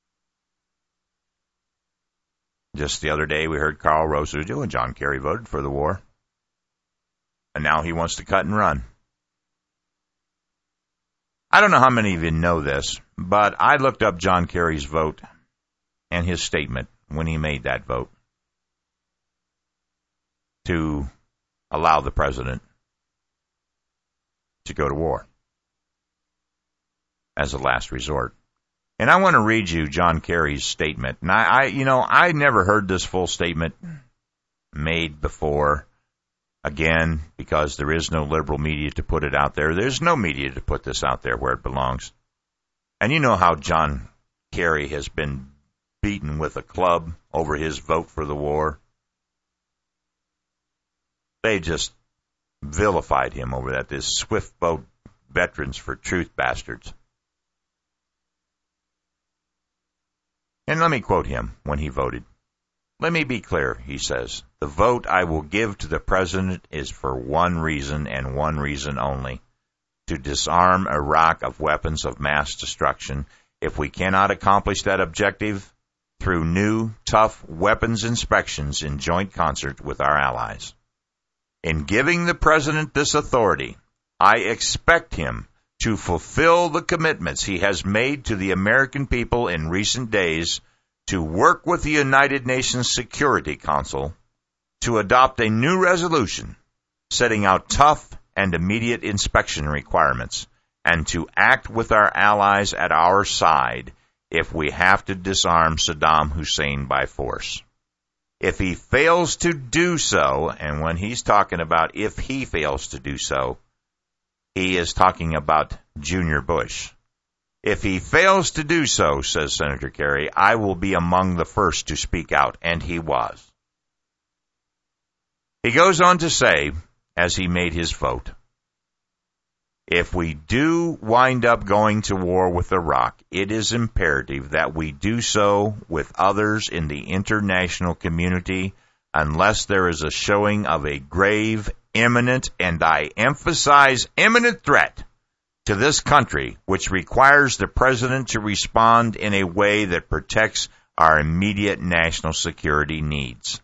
Just the other day we heard Carl Rosujo and John Kerry voted for the war. And now he wants to cut and run. I don't know how many of you know this, but I looked up John Kerry's vote and his statement when he made that vote to allow the president to go to war as a last resort. And I want to read you John Kerry's statement. And I never heard this full statement made before. Again, because there is no liberal media to put it out there. There's no media to put this out there where it belongs. And you know how John Kerry has been beaten with a club over his vote for the war. They just vilified him over that, this swift boat Veterans for Truth bastards. And let me quote him when he voted. Let me be clear, he says. The vote I will give to the president is for one reason and one reason only. To disarm Iraq of weapons of mass destruction. If we cannot accomplish that objective through new, tough weapons inspections in joint concert with our allies. In giving the president this authority, I expect him to fulfill the commitments he has made to the American people in recent days to work with the United Nations Security Council to adopt a new resolution setting out tough and immediate inspection requirements and to act with our allies at our side if we have to disarm Saddam Hussein by force. If he fails to do so, and when he's talking about if he fails to do so, he is talking about Junior Bush. If he fails to do so, says Senator Kerry, I will be among the first to speak out, and he was. He goes on to say, as he made his vote, if we do wind up going to war with Iraq, it is imperative that we do so with others in the international community unless there is a showing of a grave, imminent, and I emphasize imminent threat to this country, which requires the president to respond in a way that protects our immediate national security needs.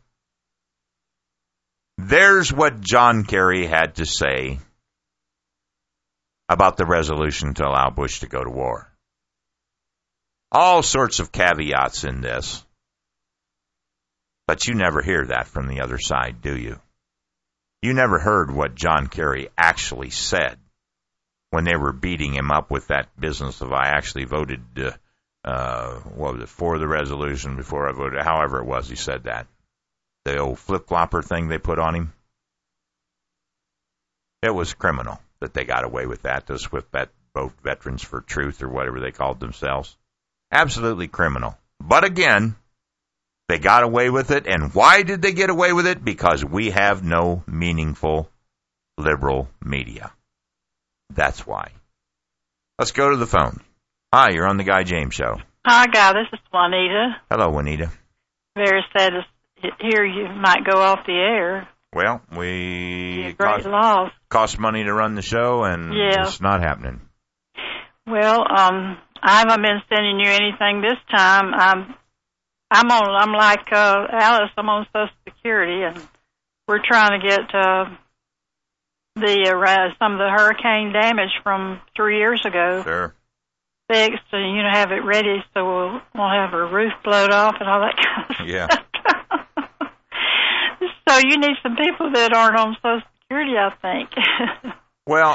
There's what John Kerry had to say about the resolution to allow Bush to go to war. All sorts of caveats in this. But you never hear that from the other side, do you? You never heard what John Kerry actually said when they were beating him up with that business of I actually voted for the resolution before I voted. However it was, he said that. The old flip-flopper thing they put on him. It was criminal that they got away with that, those Swift Boat Veterans for Truth or whatever they called themselves. Absolutely criminal. But again, they got away with it. And why did they get away with it? Because we have no meaningful liberal media. That's why. Let's go to the phone. Hi, you're on the Guy James Show. Hi, Guy. This is Juanita. Hello, Juanita. Very sad to hear you might go off the air. Well, we cost money to run the show, and it's not happening. Well, I haven't been sending you anything this time. I'm like Alice. I'm on Social Security, and we're trying to get some of the hurricane damage from 3 years ago fixed, and have it ready so we'll have our roof blowed off and all that kind of stuff. So you need some people that aren't on Social Security, I think. Well,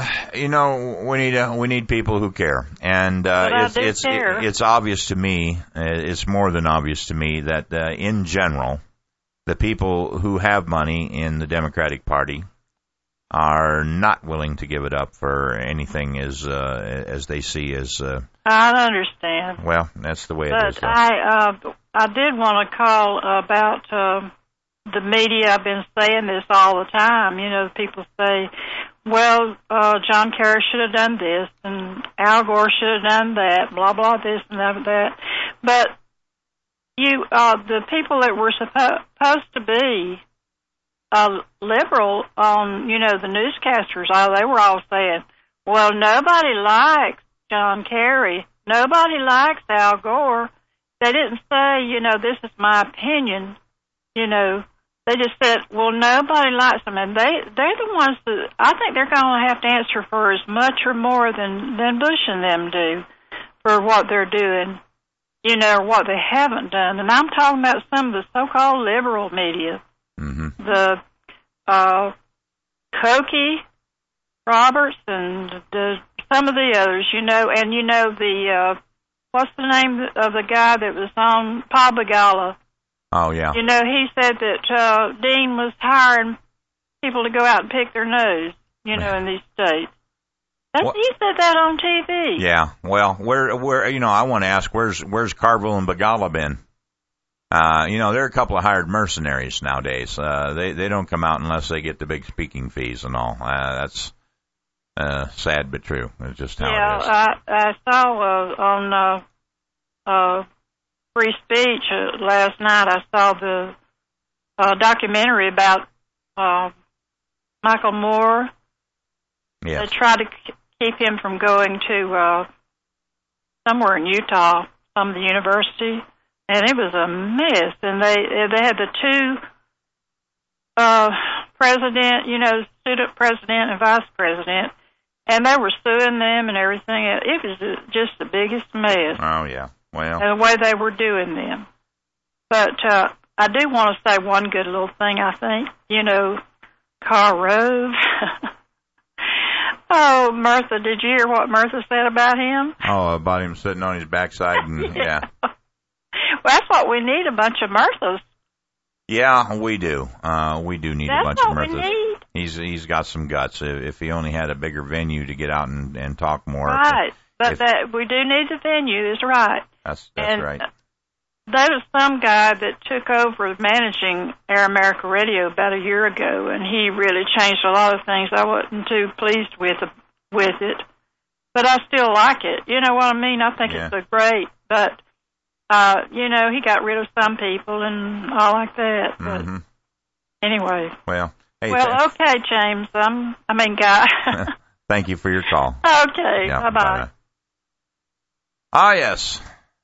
we need people who care, and it's obvious to me. It's more than obvious to me that in general, the people who have money in the Democratic Party are not willing to give it up for anything as they see as. I understand. Well, that's the way it is. But I did want to call about the media. I've been saying this all the time. People say, well, John Kerry should have done this, and Al Gore should have done that, blah, blah, this and that. But the people that were supposed to be liberal on, the newscasters, they were all saying, well, nobody likes John Kerry. Nobody likes Al Gore. They didn't say, this is my opinion, They just said, well, nobody likes them, and they're the ones that I think they're going to have to answer for as much or more than Bush and them do for what they're doing, or what they haven't done. And I'm talking about some of the so-called liberal media, the Cokie, Roberts, and some of the others, and the what's the name of the guy that was on Paul Begala? Oh, yeah. He said that Dean was hiring people to go out and pick their nose, in these states. He said that on TV. Yeah. Well, where I want to ask, where's Carville and Begala been? They're a couple of hired mercenaries nowadays. They don't come out unless they get the big speaking fees and all. That's sad but true. It's just how it is. I saw on Free Speech last night. I saw the documentary about Michael Moore. Yes. They tried to keep him from going to somewhere in Utah, some of the university, and it was a mess. And they had the two president, student president and vice president, and they were suing them and everything. It was just the biggest mess. Oh yeah. Well, and the way they were doing them. But I do want to say one good little thing, I think. Karl Rove. Oh, Murtha, did you hear what Murtha said about him? Oh, about him sitting on his backside and, yeah. Well, that's what we need, a bunch of Murthas. Yeah, we do. We do need a bunch of Murthas. That's what we need. He's got some guts. If he only had a bigger venue to get out and talk more. Right. But we do need the venue, is right. That's right. There was some guy that took over managing Air America Radio about a year ago, and he really changed a lot of things. I wasn't too pleased with it, but I still like it. You know what I mean? I think it's a great, but he got rid of some people and all like that. But anyway. Well, hey, okay, James. Guy. Thank you for your call. Okay. Yeah, bye-bye. Ah, yes.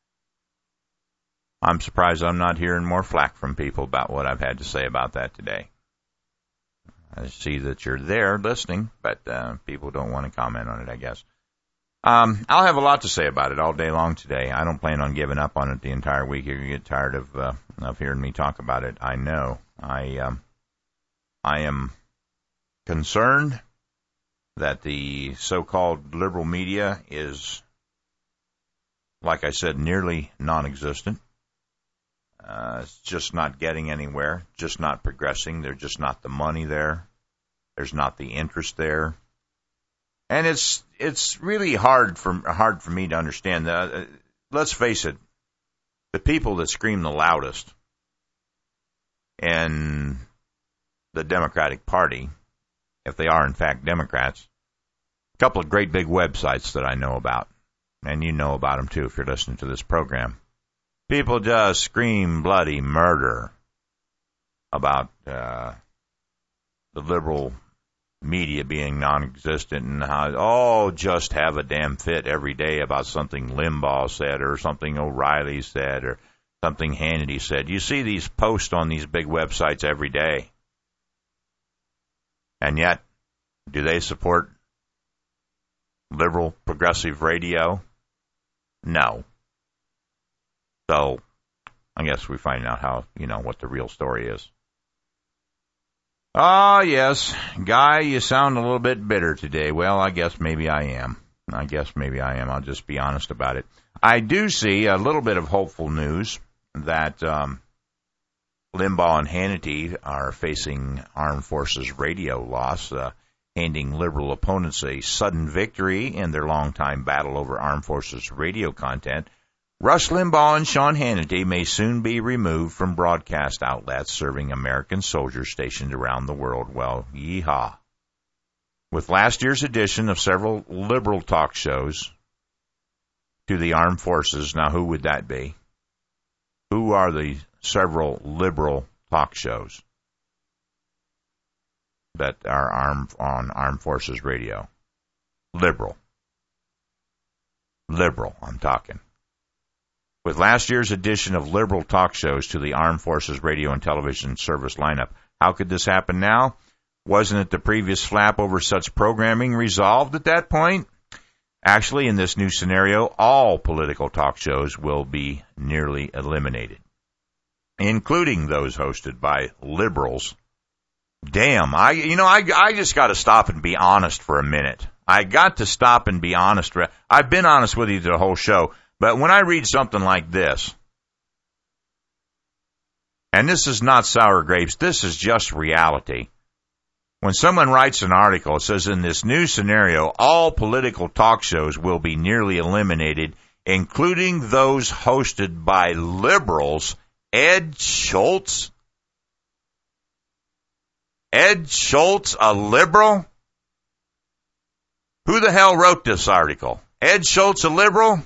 I'm surprised I'm not hearing more flack from people about what I've had to say about that today. I see that you're there listening, but people don't want to comment on it, I guess. I'll have a lot to say about it all day long today. I don't plan on giving up on it the entire week. You're going to get tired of hearing me talk about it. I know. I am concerned that the so-called liberal media is, like I said, nearly non-existent. It's just not getting anywhere, just not progressing. There's just not the money there. There's not the interest there. And it's really hard for me to understand. Let's face it, the people that scream the loudest in the Democratic Party, if they are in fact Democrats, a couple of great big websites that I know about, and you know about them too if you're listening to this program. People just scream bloody murder about the liberal media being non-existent and how, just have a damn fit every day about something Limbaugh said or something O'Reilly said or something Hannity said. You see these posts on these big websites every day. And yet, do they support liberal progressive radio? No. So, I guess we find out how, what the real story is. Oh, yes. Guy, you sound a little bit bitter today. Well, I guess maybe I am. I'll just be honest about it. I do see a little bit of hopeful news that Limbaugh and Hannity are facing Armed Forces radio loss, handing liberal opponents a sudden victory in their long-time battle over Armed Forces radio content. Rush Limbaugh and Sean Hannity may soon be removed from broadcast outlets serving American soldiers stationed around the world. Well, yeehaw. With last year's addition of several liberal talk shows to the armed forces, now who would that be? Who are the several liberal talk shows that are on Armed Forces Radio? Liberal, I'm talking. With last year's addition of liberal talk shows to the Armed Forces radio and television service lineup, how could this happen now? Wasn't it the previous flap over such programming resolved at that point? Actually, in this new scenario, all political talk shows will be nearly eliminated, including those hosted by liberals. Damn, I just got to stop and be honest for a minute. I got to stop and be honest. I've been honest with you the whole show. But when I read something like this, and this is not sour grapes, this is just reality. When someone writes an article, it says, in this new scenario, all political talk shows will be nearly eliminated, including those hosted by liberals. Ed Schultz? Ed Schultz, a liberal? Who the hell wrote this article? Ed Schultz, a liberal?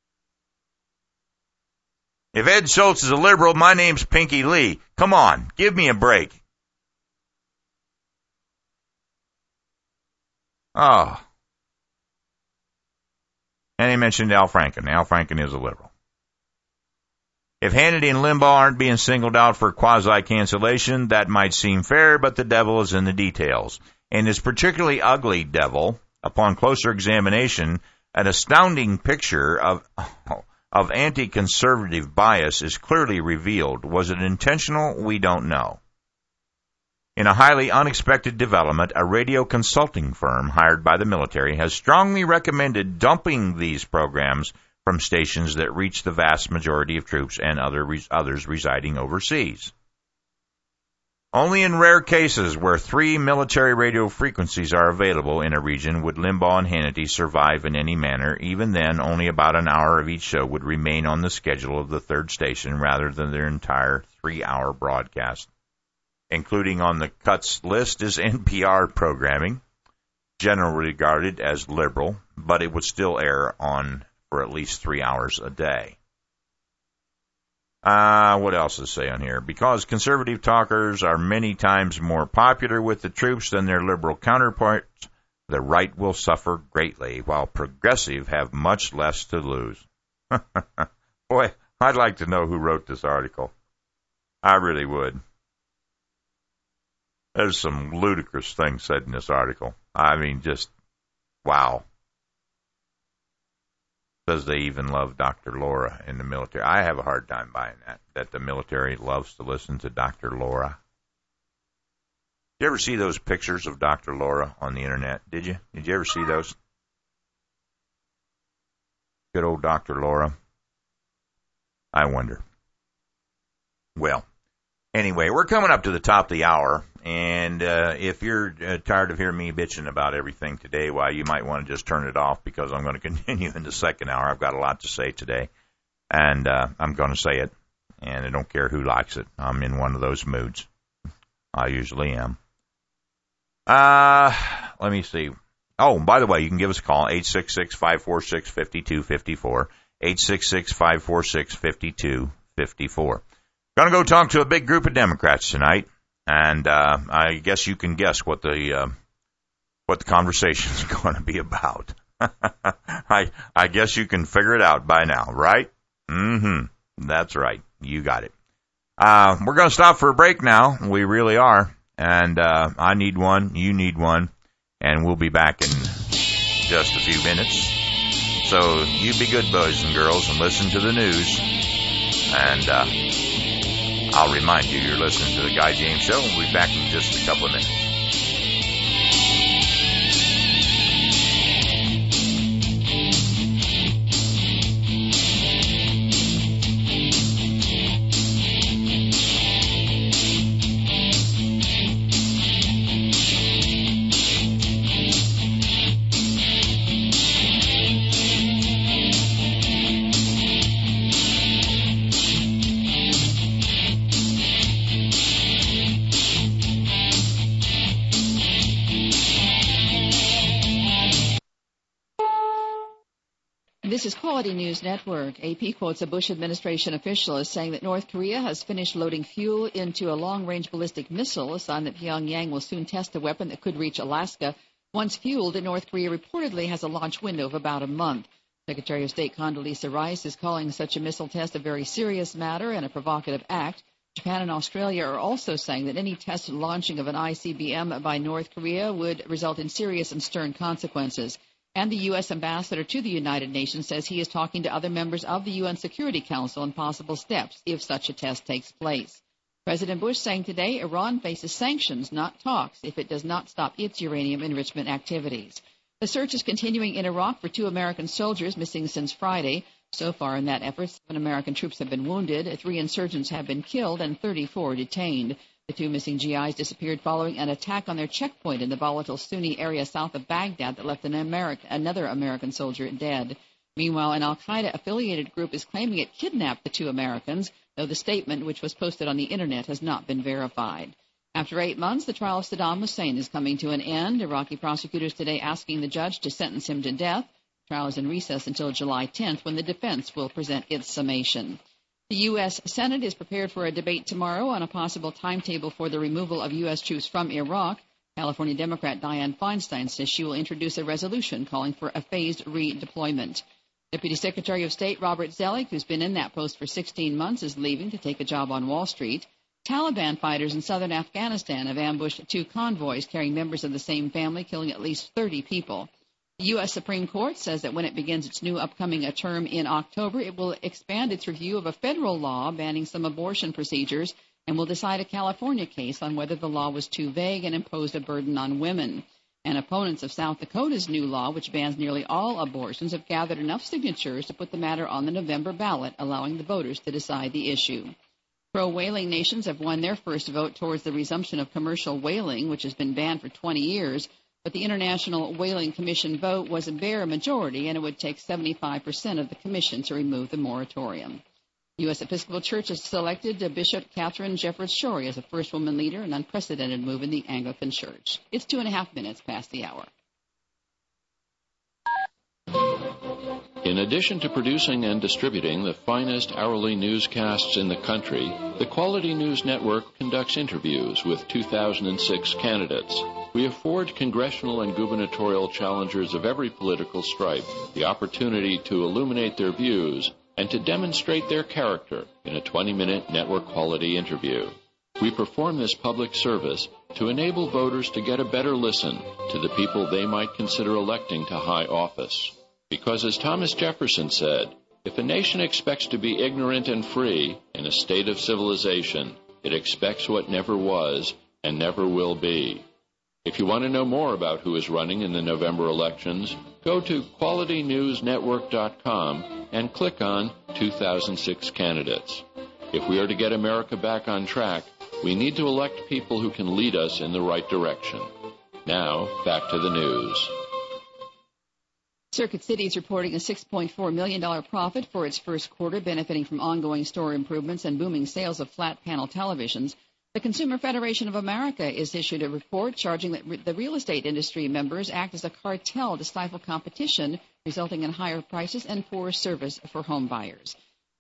If Ed Schultz is a liberal, my name's Pinky Lee. Come on, give me a break. Oh. And he mentioned Al Franken. Al Franken is a liberal. If Hannity and Limbaugh aren't being singled out for quasi-cancellation, that might seem fair, but the devil is in the details. And this particularly ugly devil, upon closer examination, an astounding picture of anti-conservative bias is clearly revealed. Was it intentional? We don't know. In a highly unexpected development, a radio consulting firm hired by the military has strongly recommended dumping these programs from stations that reach the vast majority of troops and others residing overseas. Only in rare cases where 3 military radio frequencies are available in a region would Limbaugh and Hannity survive in any manner. Even then, only about an hour of each show would remain on the schedule of the third station rather than their entire 3-hour broadcast. Including on the cuts list is NPR programming, generally regarded as liberal, but it would still air on for at least 3 hours a day. What else to say on here? Because conservative talkers are many times more popular with the troops than their liberal counterparts, the right will suffer greatly, while progressive have much less to lose. Boy, I'd like to know who wrote this article. I really would. There's some ludicrous things said in this article. I mean, just, wow. Says they even love Dr. Laura in the military. I have a hard time buying that the military loves to listen to Dr. Laura. Did you ever see those pictures of Dr. Laura on the internet? Did you? Did you ever see those? Good old Dr. Laura. I wonder. Well, anyway, we're coming up to the top of the hour. And if you're tired of hearing me bitching about everything today, well, you might want to just turn it off because I'm going to continue in the second hour. I've got a lot to say today, and I'm going to say it, and I don't care who likes it. I'm in one of those moods. I usually am. Let me see. Oh, by the way, you can give us a call, 866-546-5254, 866-546-5254. Going to go talk to a big group of Democrats tonight. And I guess you can guess what the conversation is going to be about. I guess you can figure it out by now, right? Mm-hmm. That's right. You got it. We're going to stop for a break now. We really are. And I need one. You need one. And we'll be back in just a few minutes. So you be good, boys and girls, and listen to the news. And I'll remind you, you're listening to the Guy James Show. We'll be back in just a couple of minutes. This is Quality News Network. AP quotes a Bush administration official as saying that North Korea has finished loading fuel into a long-range ballistic missile, a sign that Pyongyang will soon test a weapon that could reach Alaska. Once fueled, North Korea reportedly has a launch window of about a month. Secretary of State Condoleezza Rice is calling such a missile test a very serious matter and a provocative act. Japan and Australia are also saying that any tested launching of an ICBM by North Korea would result in serious and stern consequences. And the U.S. ambassador to the United Nations says he is talking to other members of the UN Security Council on possible steps if such a test takes place. President Bush saying today Iran faces sanctions, not talks, if it does not stop its uranium enrichment activities. The search is continuing in Iraq for 2 American soldiers missing since Friday. So far in that effort, 7 American troops have been wounded, 3 insurgents have been killed, and 34 detained. The 2 missing GIs disappeared following an attack on their checkpoint in the volatile Sunni area south of Baghdad that left another American soldier dead. Meanwhile, an al-Qaeda-affiliated group is claiming it kidnapped the 2 Americans, though the statement, which was posted on the Internet, has not been verified. After 8 months, the trial of Saddam Hussein is coming to an end. Iraqi prosecutors today asking the judge to sentence him to death. The trial is in recess until July 10th, when the defense will present its summation. The U.S. Senate is prepared for a debate tomorrow on a possible timetable for the removal of U.S. troops from Iraq. California Democrat Dianne Feinstein says she will introduce a resolution calling for a phased redeployment. Deputy Secretary of State Robert Zoellick, who's been in that post for 16 months, is leaving to take a job on Wall Street. Taliban fighters in southern Afghanistan have ambushed 2 convoys carrying members of the same family, killing at least 30 people. The U.S. Supreme Court says that when it begins its new upcoming term in October, it will expand its review of a federal law banning some abortion procedures and will decide a California case on whether the law was too vague and imposed a burden on women. And opponents of South Dakota's new law, which bans nearly all abortions, have gathered enough signatures to put the matter on the November ballot, allowing the voters to decide the issue. Pro-whaling nations have won their first vote towards the resumption of commercial whaling, which has been banned for 20 years. But the International Whaling Commission vote was a bare majority, and it would take 75% of the commission to remove the moratorium. The U.S. Episcopal Church has selected Bishop Catherine Jeffords Schori as the first woman leader, an unprecedented move in the Anglican Church. It's 2.5 minutes past the hour. In addition to producing and distributing the finest hourly newscasts in the country, the Quality News Network conducts interviews with 2006 candidates. We afford congressional and gubernatorial challengers of every political stripe the opportunity to illuminate their views and to demonstrate their character in a 20-minute network-quality interview. We perform this public service to enable voters to get a better listen to the people they might consider electing to high office. Because as Thomas Jefferson said, if a nation expects to be ignorant and free in a state of civilization, it expects what never was and never will be. If you want to know more about who is running in the November elections, go to QualityNewsNetwork.com and click on 2006 candidates. If we are to get America back on track, we need to elect people who can lead us in the right direction. Now, back to the news. Circuit City is reporting a $6.4 million profit for its first quarter, benefiting from ongoing store improvements and booming sales of flat panel televisions. The Consumer Federation of America is issued a report charging that the real estate industry members act as a cartel to stifle competition, resulting in higher prices and poor service for home buyers.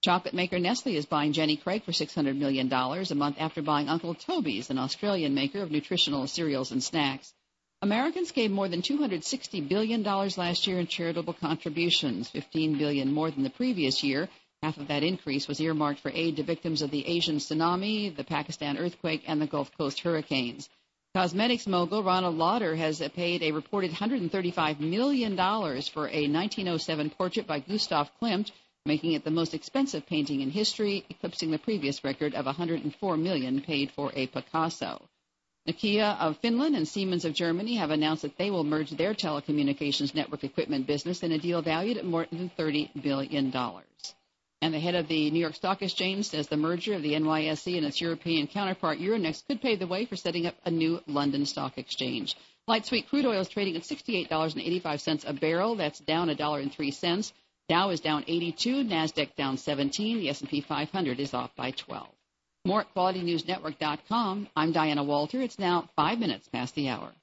Chocolate maker Nestle is buying Jenny Craig for $600 million a month after buying Uncle Toby's, an Australian maker of nutritional cereals and snacks. Americans gave more than $260 billion last year in charitable contributions, $15 billion more than the previous year. Half of that increase was earmarked for aid to victims of the Asian tsunami, the Pakistan earthquake, and the Gulf Coast hurricanes. Cosmetics mogul Ronald Lauder has paid a reported $135 million for a 1907 portrait by Gustav Klimt, making it the most expensive painting in history, eclipsing the previous record of $104 million paid for a Picasso. Nokia of Finland and Siemens of Germany have announced that they will merge their telecommunications network equipment business in a deal valued at more than $30 billion. And the head of the New York Stock Exchange says the merger of the NYSE and its European counterpart Euronext could pave the way for setting up a new London stock exchange. Light sweet crude oil is trading at $68.85 a barrel. That's down $1.03. Dow is down 82, NASDAQ down 17, the S&P 500 is off by 12. More at QualityNewsNetwork.com. I'm Diana Walter. It's now 5 minutes past the hour.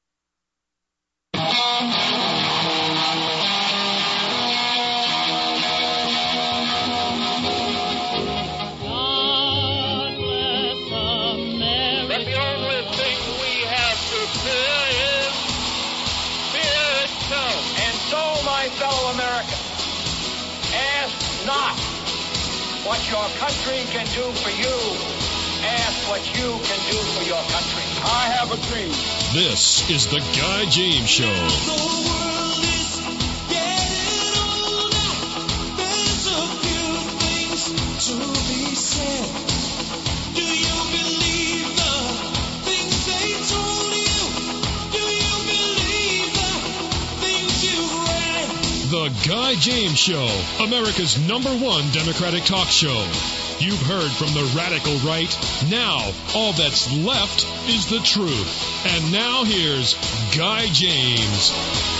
Fellow Americans, ask not what your country can do for you. Ask what you can do for your country. I have a dream. This is the Guy James Show. The world is getting older. There's a few things to be said. Do you believe the things they told you? Do you believe the things you read? The Guy James Show, America's #1 Democratic talk show. You've heard from the radical right. Now, all that's left is the truth. And now here's Guy James.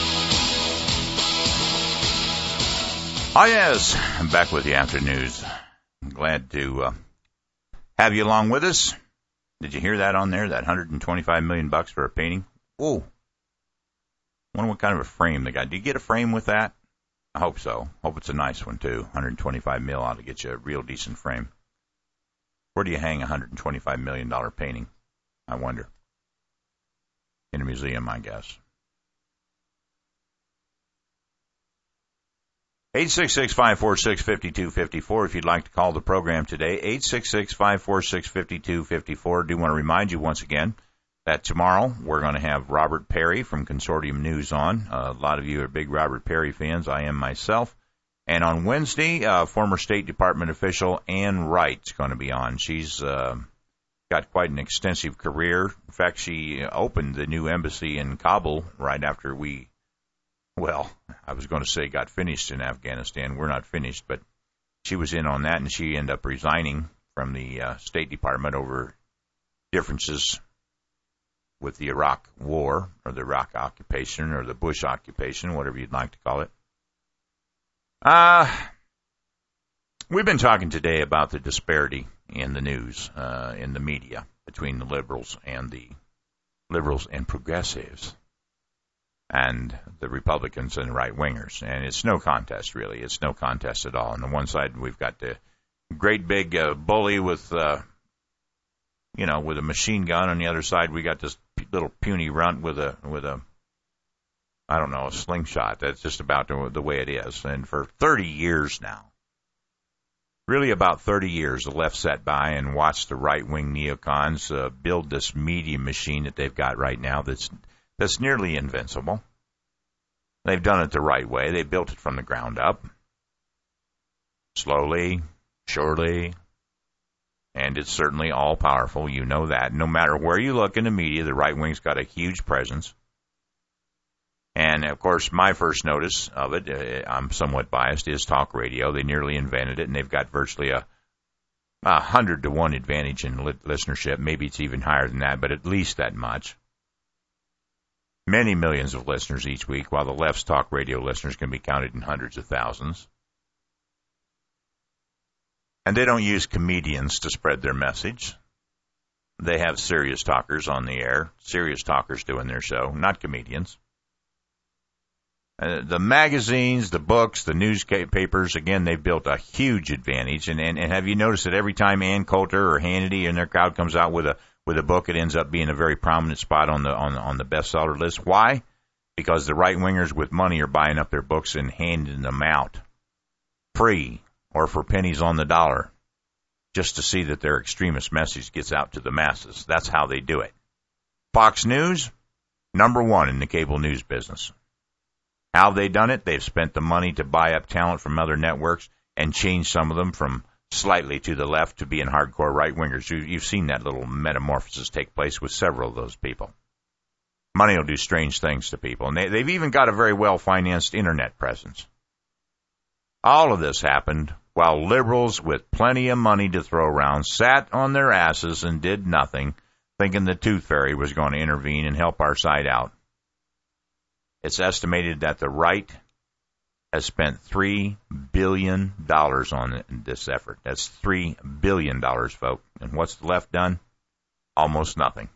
Oh, yes. I'm back with you after news. I'm glad to have you along with us. Did you hear that on there? That $125 million for a painting? Whoa. Wonder what kind of a frame they got. Did you get a frame with that? I hope so. Hope it's a nice one, too. $125 million ought to get you a real decent frame. Where do you hang a $125 million painting? I wonder. In a museum, I guess. 866-546-5254 if you'd like to call the program today. 866-546-5254. Do want to remind you once again that tomorrow we're going to have Robert Perry from Consortium News on. A lot of you are big Robert Perry fans. I am myself. And on Wednesday, former State Department official Ann Wright's going to be on. She's got quite an extensive career. In fact, she opened the new embassy in Kabul right after we, well, I was going to say got finished in Afghanistan. We're not finished, but she was in on that, and she ended up resigning from the State Department over differences with the Iraq War, or the Iraq occupation, or the Bush occupation, whatever you'd like to call it. We've been talking today about the disparity in the news, in the media, between the liberals and progressives, and the Republicans and right-wingers. And it's no contest, really. It's no contest at all. On the one side, we've got the great big bully with a machine gun. On the other side, we got this little puny runt with a slingshot. That's just about the way it is. And for 30 years now, really about 30 years, the left sat by and watched the right-wing neocons build this media machine that they've got right now that's nearly invincible. They've done it the right way. They built it from the ground up, slowly, surely, and it's certainly all-powerful. You know that. No matter where you look in the media, the right-wing's got a huge presence. And, of course, my first notice of it, I'm somewhat biased, is talk radio. They nearly invented it, and they've got virtually a 100-to-1 advantage in listenership. Maybe it's even higher than that, but at least that much. Many millions of listeners each week, while the left's talk radio listeners can be counted in hundreds of thousands. And they don't use comedians to spread their message. They have serious talkers on the air, serious talkers doing their show, not comedians. The magazines, the books, the newspapers, again, they've built a huge advantage. And have you noticed that every time Ann Coulter or Hannity and their crowd comes out with a book, it ends up being a very prominent spot on the bestseller list? Why? Because the right-wingers with money are buying up their books and handing them out free or for pennies on the dollar just to see that their extremist message gets out to the masses. That's how they do it. Fox News, number one in the cable news business. How have they done it? They've spent the money to buy up talent from other networks and change some of them from slightly to the left to being hardcore right-wingers. You've seen that little metamorphosis take place with several of those people. Money will do strange things to people. And they've even got a very well-financed internet presence. All of this happened while liberals with plenty of money to throw around sat on their asses and did nothing, thinking the Tooth Fairy was going to intervene and help our side out. It's estimated that the right has spent $3 billion on this effort. That's $3 billion, folks. And what's the left done? Almost nothing.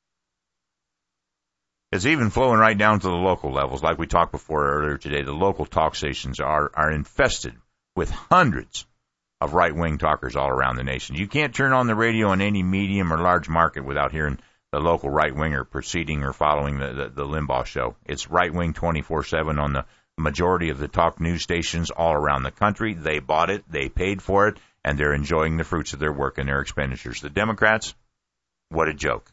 It's even flowing right down to the local levels. Like we talked before earlier today, the local talk stations are infested with hundreds of right-wing talkers all around the nation. You can't turn on the radio in any medium or large market without hearing the local right-winger preceding or following the Limbaugh show. It's right-wing 24/7 on the majority of the talk news stations all around the country. They bought it, they paid for it, and they're enjoying the fruits of their work and their expenditures. The Democrats, what a joke.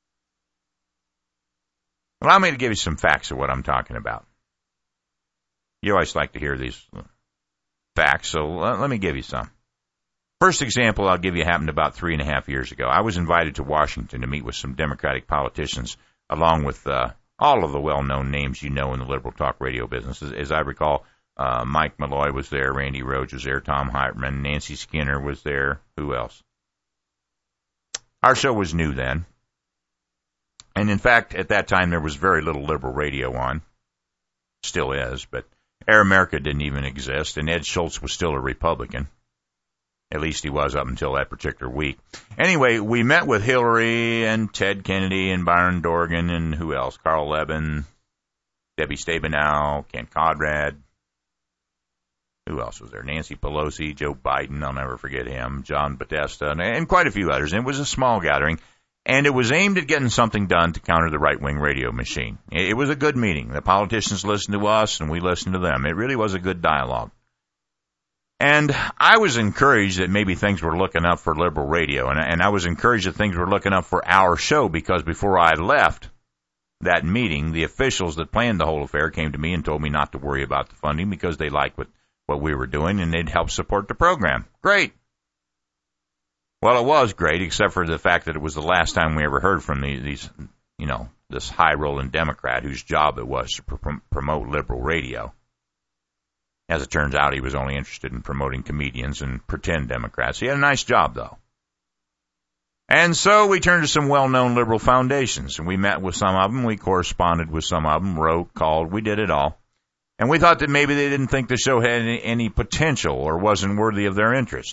Allow me to give you some facts of what I'm talking about. You always like to hear these facts, so let me give you some. First example I'll give you happened about 3.5 years ago. I was invited to Washington to meet with some Democratic politicians, along with all of the well-known names you know in the liberal talk radio business. As I recall, Mike Malloy was there, Randy Rhodes was there, Tom Heitman, Nancy Skinner was there. Who else? Our show was new then. And in fact, at that time, there was very little liberal radio on. Still is, but Air America didn't even exist, and Ed Schultz was still a Republican. At least he was up until that particular week. Anyway, we met with Hillary and Ted Kennedy and Byron Dorgan and who else? Carl Levin, Debbie Stabenow, Ken Conrad. Who else was there? Nancy Pelosi, Joe Biden, I'll never forget him, John Podesta, and quite a few others. And it was a small gathering. And it was aimed at getting something done to counter the right-wing radio machine. It was a good meeting. The politicians listened to us, and we listened to them. It really was a good dialogue. And I was encouraged that maybe things were looking up for liberal radio, and I was encouraged that things were looking up for our show, because before I left that meeting, the officials that planned the whole affair came to me and told me not to worry about the funding because they liked what we were doing, and they'd help support the program. Great. Well, it was great, except for the fact that it was the last time we ever heard from this high-rolling Democrat whose job it was to promote liberal radio. As it turns out, he was only interested in promoting comedians and pretend Democrats. He had a nice job, though. And so we turned to some well-known liberal foundations, and we met with some of them, we corresponded with some of them, wrote, called, we did it all. And we thought that maybe they didn't think the show had any potential or wasn't worthy of their interest.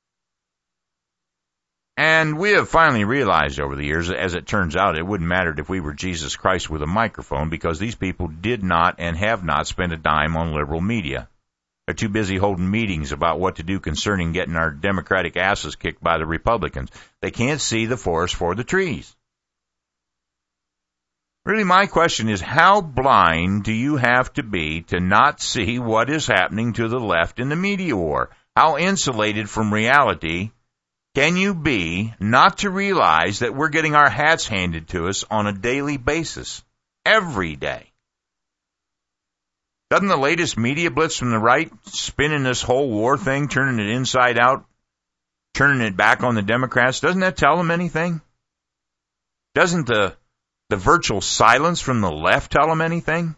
And we have finally realized over the years, as it turns out, it wouldn't matter if we were Jesus Christ with a microphone, because these people did not and have not spent a dime on liberal media. They're too busy holding meetings about what to do concerning getting our Democratic asses kicked by the Republicans. They can't see the forest for the trees. Really, my question is, how blind do you have to be to not see what is happening to the left in the media war? How insulated from reality can you be not to realize that we're getting our hats handed to us on a daily basis, every day? Doesn't the latest media blitz from the right spinning this whole war thing, turning it inside out, turning it back on the Democrats, doesn't that tell them anything? Doesn't the virtual silence from the left tell them anything?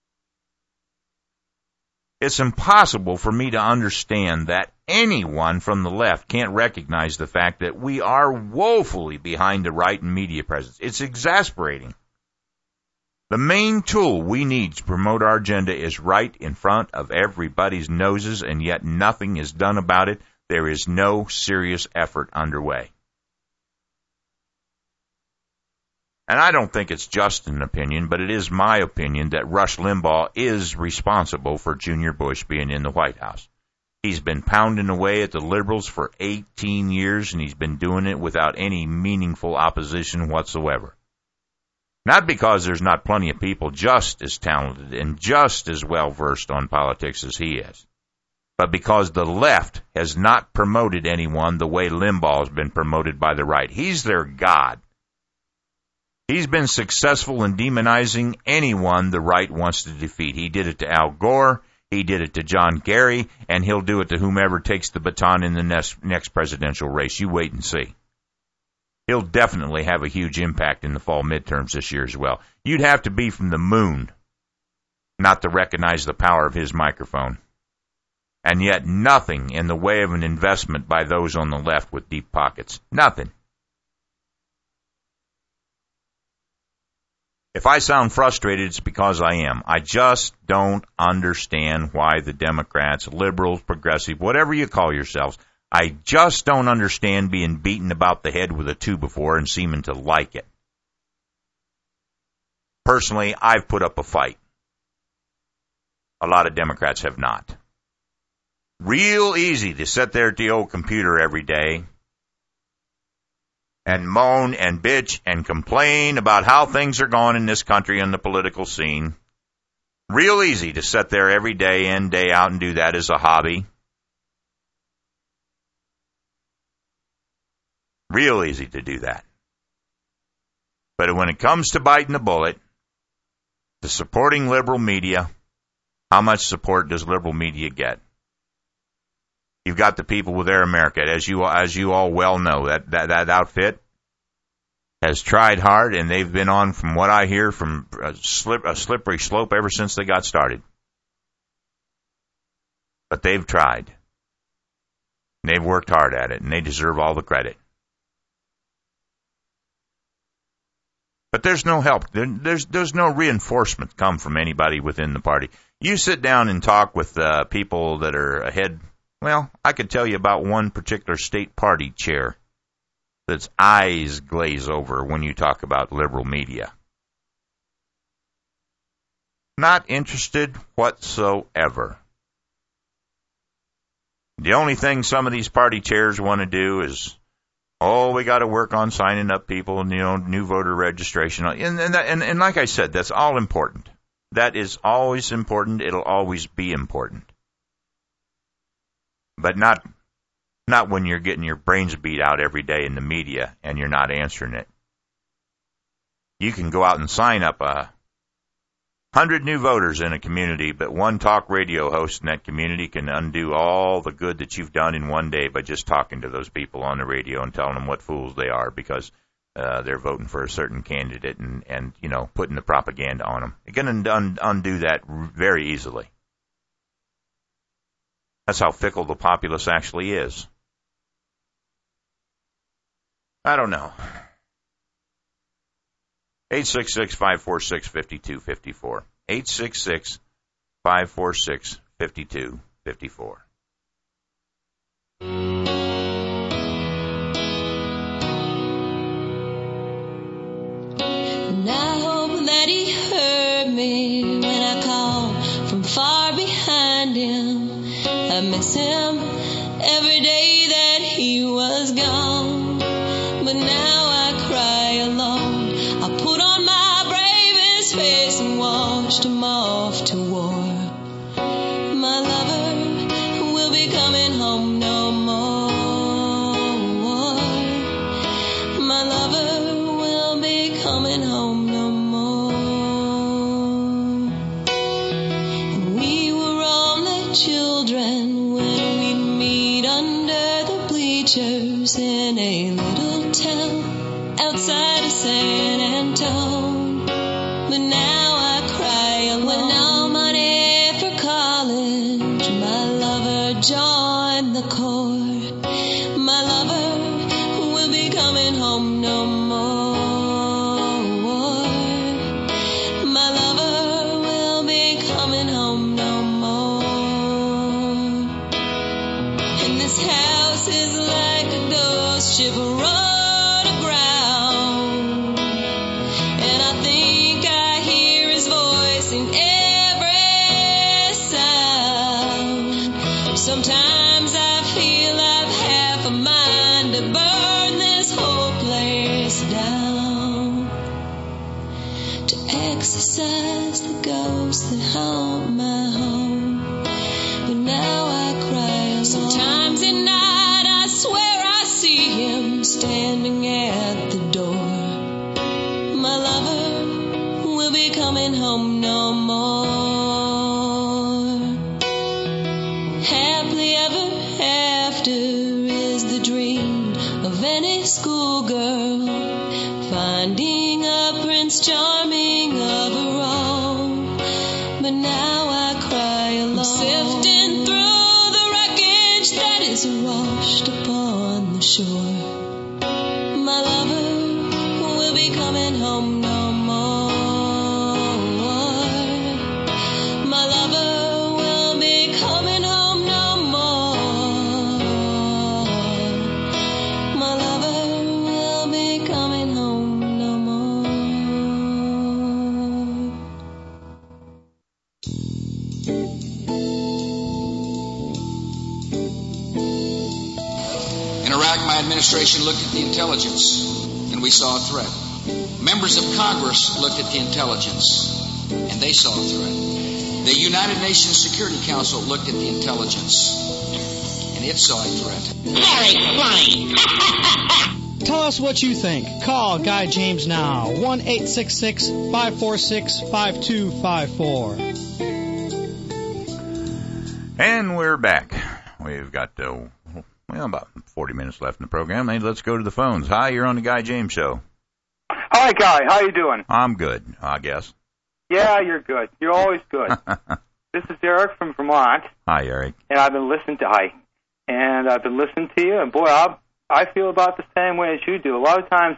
It's impossible for me to understand that anyone from the left can't recognize the fact that we are woefully behind the right in media presence. It's exasperating. The main tool we need to promote our agenda is right in front of everybody's noses, and yet nothing is done about it. There is no serious effort underway. and I don't think it's just an opinion, but it is my opinion that Rush Limbaugh is responsible for Junior Bush being in the White House. He's been pounding away at the liberals for 18 years, and he's been doing it without any meaningful opposition whatsoever. Not because there's not plenty of people just as talented and just as well-versed on politics as he is, but because the left has not promoted anyone the way Limbaugh has been promoted by the right. He's their god. He's been successful in demonizing anyone the right wants to defeat. He did it to Al Gore, he did it to John Kerry, and he'll do it to whomever takes the baton in the next presidential race. You wait and see. He'll definitely have a huge impact in the fall midterms this year as well. You'd have to be from the moon not to recognize the power of his microphone. And yet nothing in the way of an investment by those on the left with deep pockets. Nothing. If I sound frustrated, it's because I am. I just don't understand why the Democrats, liberals, progressive, whatever you call yourselves, I just don't understand being beaten about the head with a 2-by-4 and seeming to like it. Personally, I've put up a fight. A lot of Democrats have not. Real easy to sit there at the old computer every day and moan and bitch and complain about how things are going in this country on the political scene. Real easy to sit there every day in, day out and do that as a hobby. Real easy to do that. But when it comes to biting the bullet, to supporting liberal media, how much support does liberal media get? You've got the people with Air America, as you all well know. That outfit has tried hard, and they've been on, from what I hear, from a slippery slope ever since they got started. But they've tried. They've worked hard at it, and they deserve all the credit. But there's no help. There's no reinforcement come from anybody within the party. You sit down and talk with people that are ahead. Well, I could tell you about one particular state party chair that's eyes glaze over when you talk about liberal media. Not interested whatsoever. The only thing some of these party chairs want to do is, we got to work on signing up people, new voter registration. And like I said, that's all important. That is always important. It'll always be important. But not when you're getting your brains beat out every day in the media and you're not answering it. You can go out and sign up 100 new voters in a community, but one talk radio host in that community can undo all the good that you've done in one day by just talking to those people on the radio and telling them what fools they are because they're voting for a certain candidate and putting the propaganda on them. You can undo that very easily. That's how fickle the populace actually is. I don't know. 866-546-5254. 866-546-5254. And I hope that he heard me when I called from far behind him. I miss him every day that he was gone. But now I cry alone. I put on my bravest face and watched him off to war. My lover will be coming home no more. My lover will be coming home no more. And we were only children when we'd meet under the bleachers in a little town outside of San Antone. But now I cry alone. With no money for college, my lover joined the Corps. My lover will be coming home no more. My lover will be coming home no more. And this house is like a ghost ship run aground. Sometimes I feel I've half a mind to burn this whole place down, to exorcise the ghosts that haunt my home. But now I cry alone. Sometimes at night I swear I see him standing at the door. My lover will be coming home no more. Happily ever after is the dream of any schoolgirl, finding a Prince Charming of her own. But now I cry alone, sifting through the wreckage that is washed upon the shore. My lover will be coming home no more. My lover will be coming home no more. My lover will be coming home no more. In Iraq, my administration looked at the intelligence, and we saw a threat. Members of Congress looked at the intelligence, and they saw a threat. The United Nations Security Council looked at the intelligence, and it saw a threat. Very funny. Tell us what you think. Call Guy James now. 1-866-546-5254. And we're back. We've got, about 40 minutes left in the program. Hey, let's go to the phones. Hi, you're on the Guy James Show. Hi, Guy. How you doing? I'm good, I guess. Yeah, you're good. You're always good. This is Eric from Vermont. Hi, Eric. And I've been listening to you, and boy, I feel about the same way as you do. A lot of times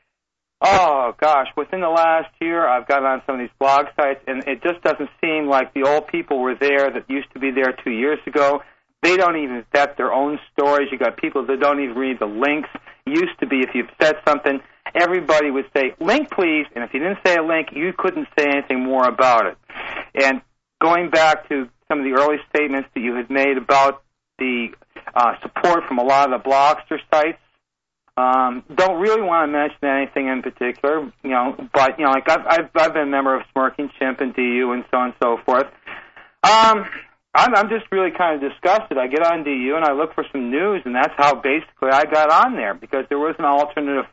within the last year, I've gotten on some of these blog sites, and it just doesn't seem like the old people were there that used to be there 2 years ago. They don't even vet their own stories. You got people that don't even read the links. It used to be if you said something, everybody would say, link please, and if you didn't say a link, you couldn't say anything more about it. And going back to some of the early statements that you had made about the support from a lot of the Blogster sites, don't really want to mention anything in particular, but like I've been a member of Smirking Chimp and DU and so on and so forth. I'm just really kind of disgusted. I get on DU and I look for some news, and that's how basically I got on there, because there was an alternative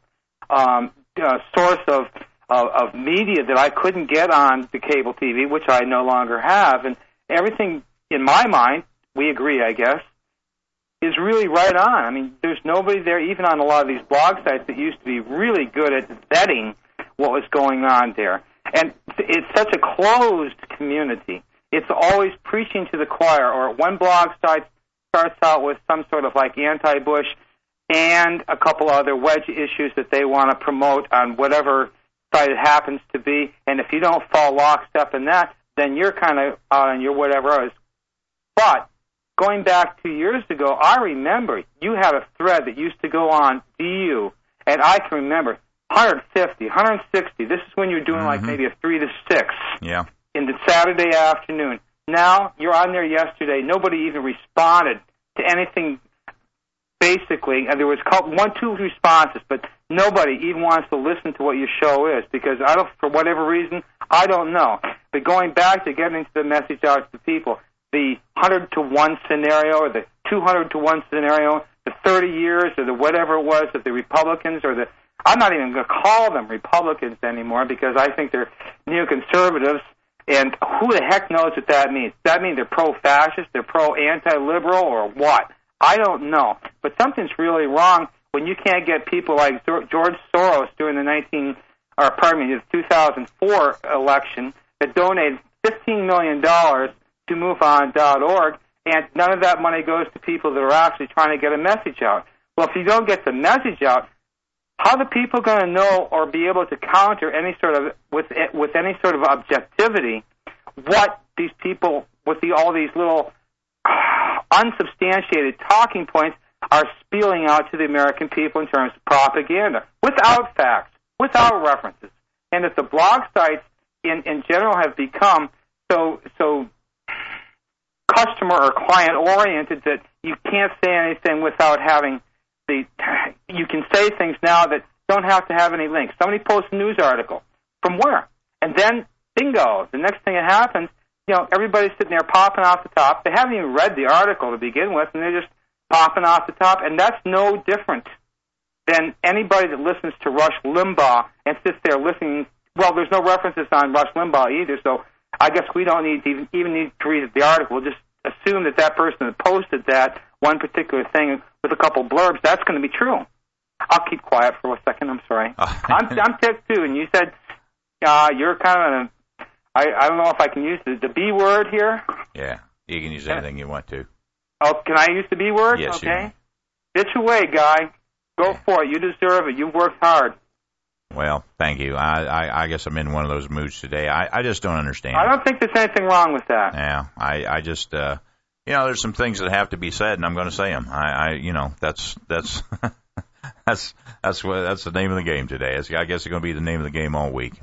source of media that I couldn't get on the cable TV, which I no longer have. And everything, in my mind, we agree, I guess, is really right on. I mean, there's nobody there, even on a lot of these blog sites, that used to be really good at vetting what was going on there. And it's such a closed community. It's always preaching to the choir, or one blog site starts out with some sort of like anti-Bush and a couple other wedge issues that they want to promote on whatever site it happens to be. And if you don't fall lockstep in that, then you're kind of out on your whatever else. But going back 2 years ago, I remember you had a thread that used to go on DU, and I can remember 150, 160. This is when you're doing like maybe a 3 to 6. Yeah. In the Saturday afternoon. Now, you're on there yesterday. Nobody even responded to anything, basically. And there was 1-2 responses, but nobody even wants to listen to what your show is, because for whatever reason, I don't know. But going back to getting the message out to people, the 100-to-1 scenario, or the 200-to-1 scenario, the 30 years, or the whatever it was of the Republicans, or I'm not even going to call them Republicans anymore, because I think they're neoconservatives. And who the heck knows what that means? Does that mean they're pro-fascist, they're pro-anti-liberal, or what? I don't know. But something's really wrong when you can't get people like George Soros during the 2004 election that donated $15 million to MoveOn.org, and none of that money goes to people that are actually trying to get a message out. Well, if you don't get the message out, how are the people going to know or be able to counter any sort of with any sort of objectivity what these people with all these little unsubstantiated talking points are spieling out to the American people in terms of propaganda, without facts, without references? And if the blog sites in general have become so customer or client oriented that you can't say anything without having you can say things now that don't have to have any links. Somebody posts a news article. From where? And then, bingo, the next thing that happens, everybody's sitting there popping off the top. They haven't even read the article to begin with, and they're just popping off the top. And that's no different than anybody that listens to Rush Limbaugh and sits there listening. Well, there's no references on Rush Limbaugh either, so I guess we don't even need to read the article. We'll just assume that person that posted that one particular thing with a couple blurbs, that's going to be true. I'll keep quiet for a second. I'm sorry. I'm ticked, too, and you said you're kind of I don't know if I can use the B word here. Yeah, you can use anything you want to. Oh, can I use the B word? Yes, okay. Ditch away, guy. Go for it. You deserve it. You've worked hard. Well, thank you. I guess I'm in one of those moods today. I just don't understand. I don't think there's anything wrong with that. Yeah, I just there's some things that have to be said, and I'm going to say them. That's that's the name of the game today. I guess it's going to be the name of the game all week.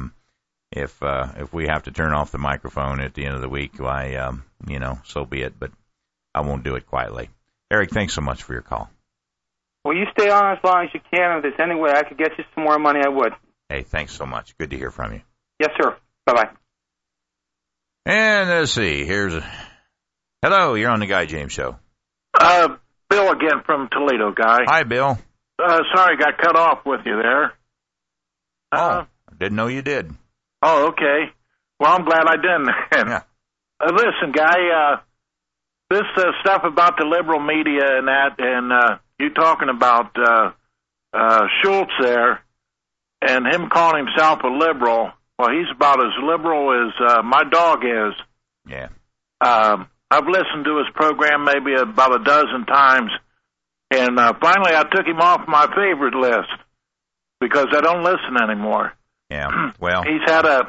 If we have to turn off the microphone at the end of the week, why so be it. But I won't do it quietly. Eric, thanks so much for your call. Well, you stay on as long as you can. If there's any way I could get you some more money, I would. Hey, thanks so much. Good to hear from you. Yes, sir. Bye-bye. And let's see. Hello, you're on the Guy James Show. Bill again from Toledo, Guy. Hi, Bill. Sorry, got cut off with you there. I didn't know you did. Oh, okay. Well, I'm glad I didn't. Yeah. Listen, Guy, this stuff about the liberal media and that, and you talking about Schultz there, and him calling himself a liberal. Well, he's about as liberal as my dog is. Yeah. I've listened to his program maybe about a dozen times, and finally I took him off my favorite list because I don't listen anymore. Yeah. Well, he's had a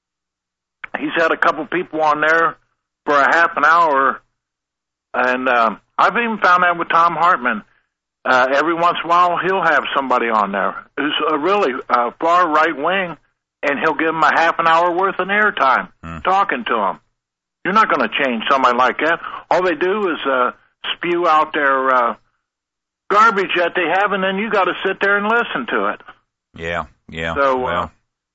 couple people on there for a half an hour, and I've even found that with Tom Hartman. Every once in a while, he'll have somebody on there who's a really far right wing, and he'll give them a half an hour worth of airtime talking to them. You're not going to change somebody like that. All they do is spew out their garbage that they have, and then you got to sit there and listen to it. Yeah. So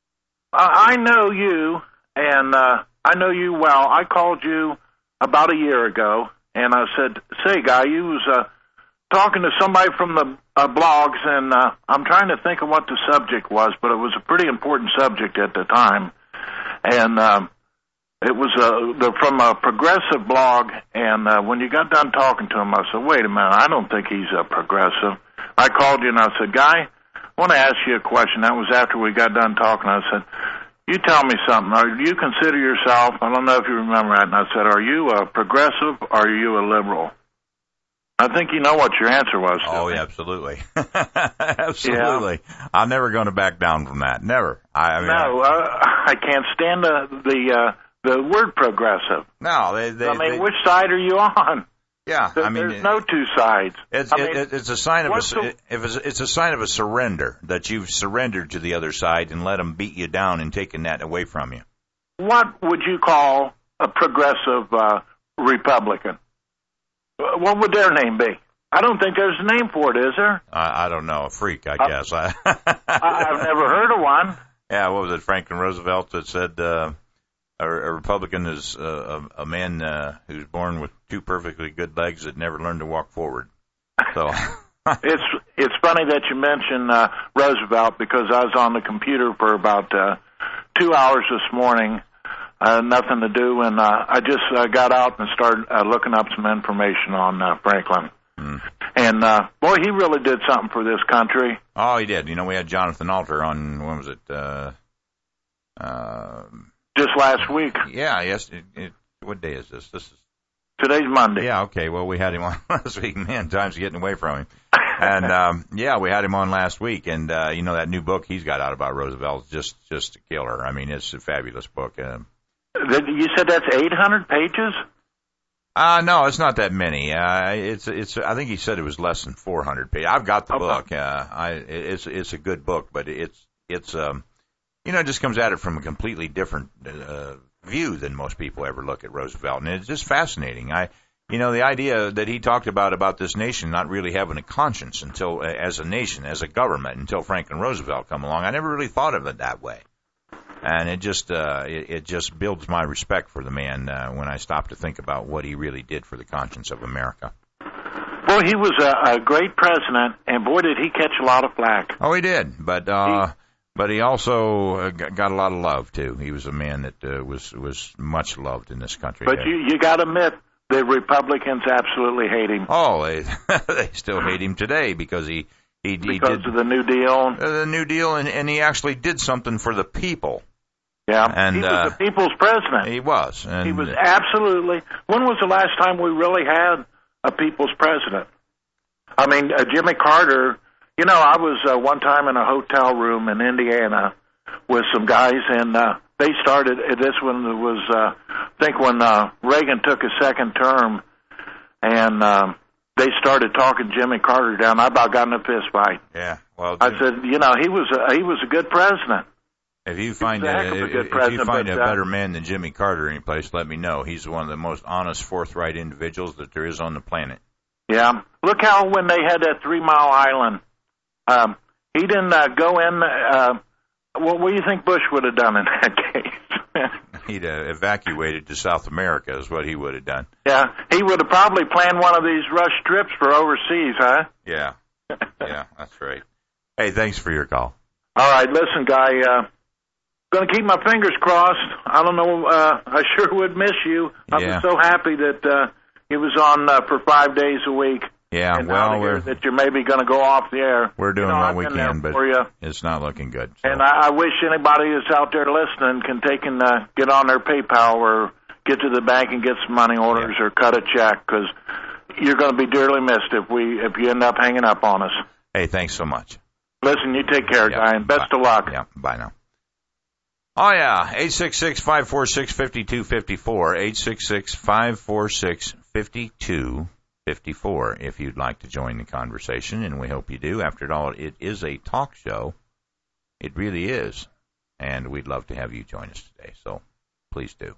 I know you, and I know you well. I called you about a year ago, and I said, "Say, Guy, you was talking to somebody from the blogs, and I'm trying to think of what the subject was, but it was a pretty important subject at the time, and it was from a progressive blog, and when you got done talking to him, I said, wait a minute, I don't think he's a progressive. I called you, and I said, Guy, I want to ask you a question. That was after we got done talking. I said, you tell me something. Do you consider yourself, I don't know if you remember that, and I said, are you a progressive or are you a liberal? I think you know what your answer was. Oh, yeah, absolutely. Absolutely. Yeah. I'm never going to back down from that. Never. I can't stand the word progressive. No. Which side are you on? Yeah. There's no two sides. It's a sign of it's a sign of a surrender, that you've surrendered to the other side and let them beat you down and taken that away from you. What would you call a progressive Republican? What would their name be? I don't think there's a name for it, is there? I don't know. A freak, I guess. I've never heard of one. Yeah, what was it? Franklin Roosevelt that said a Republican is a man who's born with two perfectly good legs that never learned to walk forward. So it's funny that you mention Roosevelt, because I was on the computer for about 2 hours this morning. Nothing to do, and I just got out and started looking up some information on Franklin. And, boy, he really did something for this country. Oh, he did. You know, we had Jonathan Alter on, when was it? Just last week. Yeah, yes. What day is this? Today's Monday. Yeah, okay. Well, we had him on last week. Man, time's getting away from him. And, we had him on last week. And, that new book he's got out about Roosevelt is just a killer. I mean, it's a fabulous book. You said that's 800 pages? No, it's not that many. It's. I think he said it was less than 400 pages. I've got the book. It's a good book, but it just comes at it from a completely different view than most people ever look at Roosevelt, and it's just fascinating. The idea that he talked about this nation not really having a conscience until, as a nation, as a government, until Franklin Roosevelt come along, I never really thought of it that way. And it just builds my respect for the man when I stop to think about what he really did for the conscience of America. Well, he was a great president, and boy, did he catch a lot of flack. Oh, he did, but he also got a lot of love too. He was a man that was much loved in this country. But you got to admit, the Republicans absolutely hate him. Oh, they still hate him today because he because of the New Deal. The New Deal, and he actually did something for the people. Yeah, and he was the people's president. He was. And he was absolutely. When was the last time we really had a people's president? I mean, Jimmy Carter. You know, I was one time in a hotel room in Indiana with some guys, and they started. This one was, I think, when Reagan took his second term, and they started talking Jimmy Carter down. I about got in a fist fight. Yeah, well, I said, he was a good president. If you find a better man than Jimmy Carter anyplace, let me know. He's one of the most honest, forthright individuals that there is on the planet. Yeah. Look how when they had that 3 Mile Island, he didn't go in. What do you think Bush would have done in that case? He'd evacuated to South America is what he would have done. Yeah. He would have probably planned one of these rush trips for overseas, huh? Yeah. Yeah, that's right. Hey, thanks for your call. All right. Listen, Guy, going to keep my fingers crossed. I don't know. I sure would miss you. I was so happy that he was on for 5 days a week. Yeah, and well, that you're maybe going to go off the air. We're doing what we can, but it's not looking good. So. And I wish anybody that's out there listening can take and get on their PayPal or get to the bank and get some money orders or cut a check, because you're going to be dearly missed if you end up hanging up on us. Hey, thanks so much. Listen, you take care, Guy, and best of luck. Yeah, bye now. Oh, yeah, 866-546-5254, 866-546-5254 if you'd like to join the conversation, and we hope you do. After all, it is a talk show. It really is, and we'd love to have you join us today, so please do.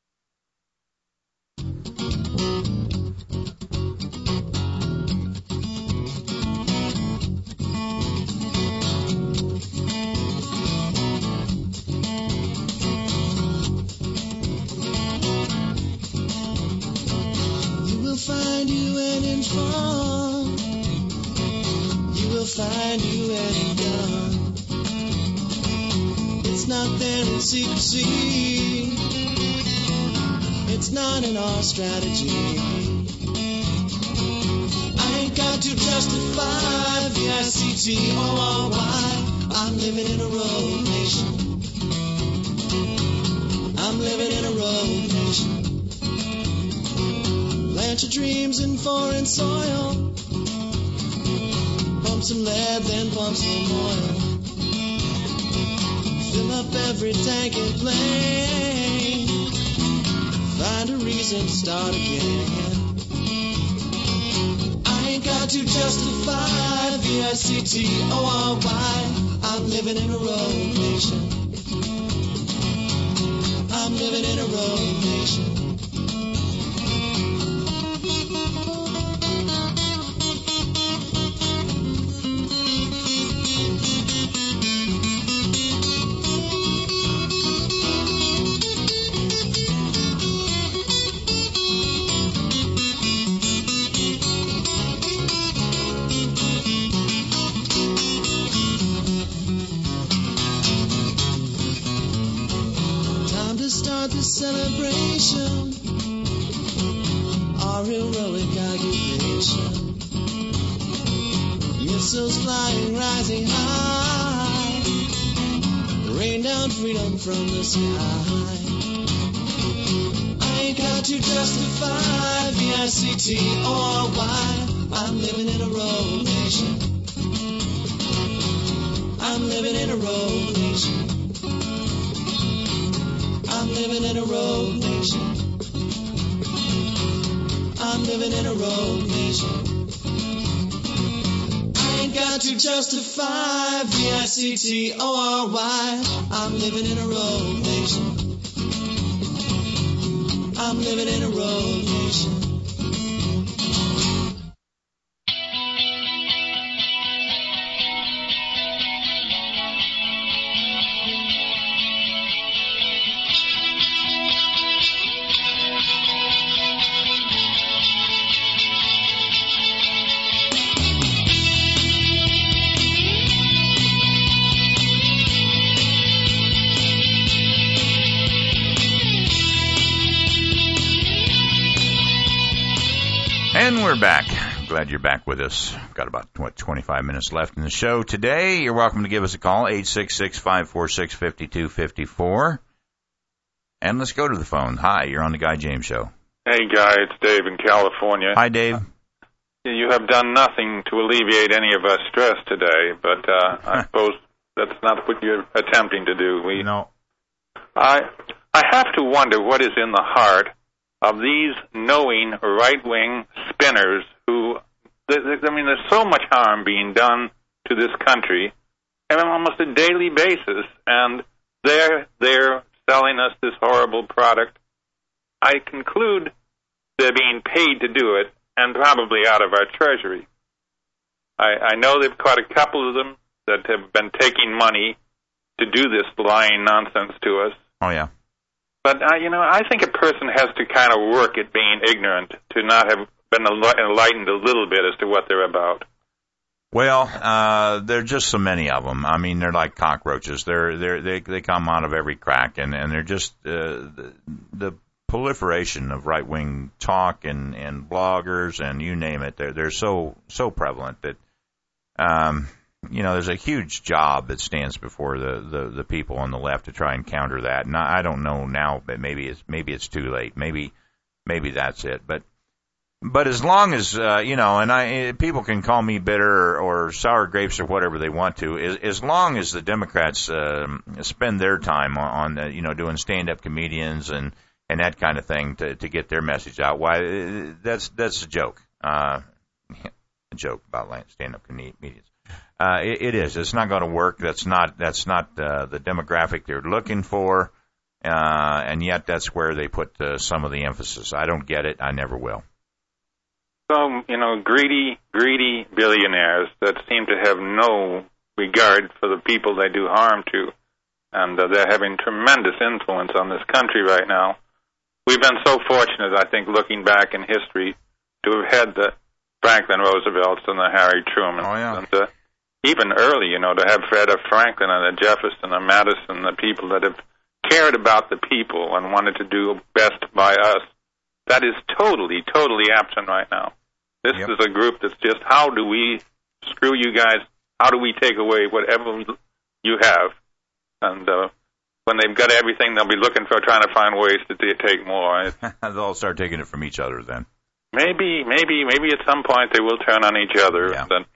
Find you and informed. You will find you and done. It's not there in secrecy. It's not in our strategy. I ain't got to justify V-I-C-T-O-R-Y. I'm living in a road nation. I'm living in a road nation. Plant your dreams in foreign soil. Pump some lead, then pump some oil. Fill up every tank and plane. Find a reason to start again. I ain't got to justify V-I-C-T-O-R-Y. I'm living in a road nation. I'm living in a road nation. Start the celebration, our heroic occupation. Missiles flying, rising high, rain down freedom from the sky. I ain't got to justify V-I-C-T-O-R-Y. I'm living in a road nation. I'm living in a road nation. I'm living in a road nation. I'm living in a road nation. I ain't got to justify V-I-C-T-O-R-Y. I'm living in a road nation. I'm living in a rose. And we're back. Glad you're back with us. Got about 25 minutes left in the show today. You're welcome to give us a call, 866-546-5254. And let's go to the phone. Hi, you're on the Guy James Show. Hey, Guy, it's Dave in California. Hi, Dave. You have done nothing to alleviate any of our stress today, but I suppose that's not what you're attempting to do. No. I have to wonder what is in the heart of these knowing right-wing spinners who, there's so much harm being done to this country on almost a daily basis, and they're selling us this horrible product. I conclude they're being paid to do it, and probably out of our treasury. I know they've caught a couple of them that have been taking money to do this lying nonsense to us. Oh, yeah. But, I think a person has to kind of work at being ignorant to not have been enlightened a little bit as to what they're about. Well, there are just so many of them. I mean, they're like cockroaches. They come out of every crack, and they're just the proliferation of right-wing talk and bloggers and you name it. They're so prevalent that there's a huge job that stands before the people on the left to try and counter that. And I don't know now, but maybe it's too late. Maybe that's it. But as long as people can call me bitter or sour grapes or whatever they want to, as long as the Democrats spend their time on doing stand-up comedians and that kind of thing to get their message out, why that's a joke. A joke about stand-up comedians. It is. It's not going to work. That's not the demographic they're looking for, and yet that's where they put some of the emphasis. I don't get it. I never will. So, greedy billionaires that seem to have no regard for the people they do harm to, and they're having tremendous influence on this country right now. We've been so fortunate, I think, looking back in history, to have had the Franklin Roosevelts and the Harry Trumans. Oh, yeah. And even early, to have Fred F. Franklin and the Jefferson and Madison, the people that have cared about the people and wanted to do best by us. That is totally absent right now. This is a group that's just, how do we screw you guys? How do we take away whatever you have? And when they've got everything, they'll be looking for trying to find ways to take more. They'll all start taking it from each other then. Maybe at some point they will turn on each other. Yeah. And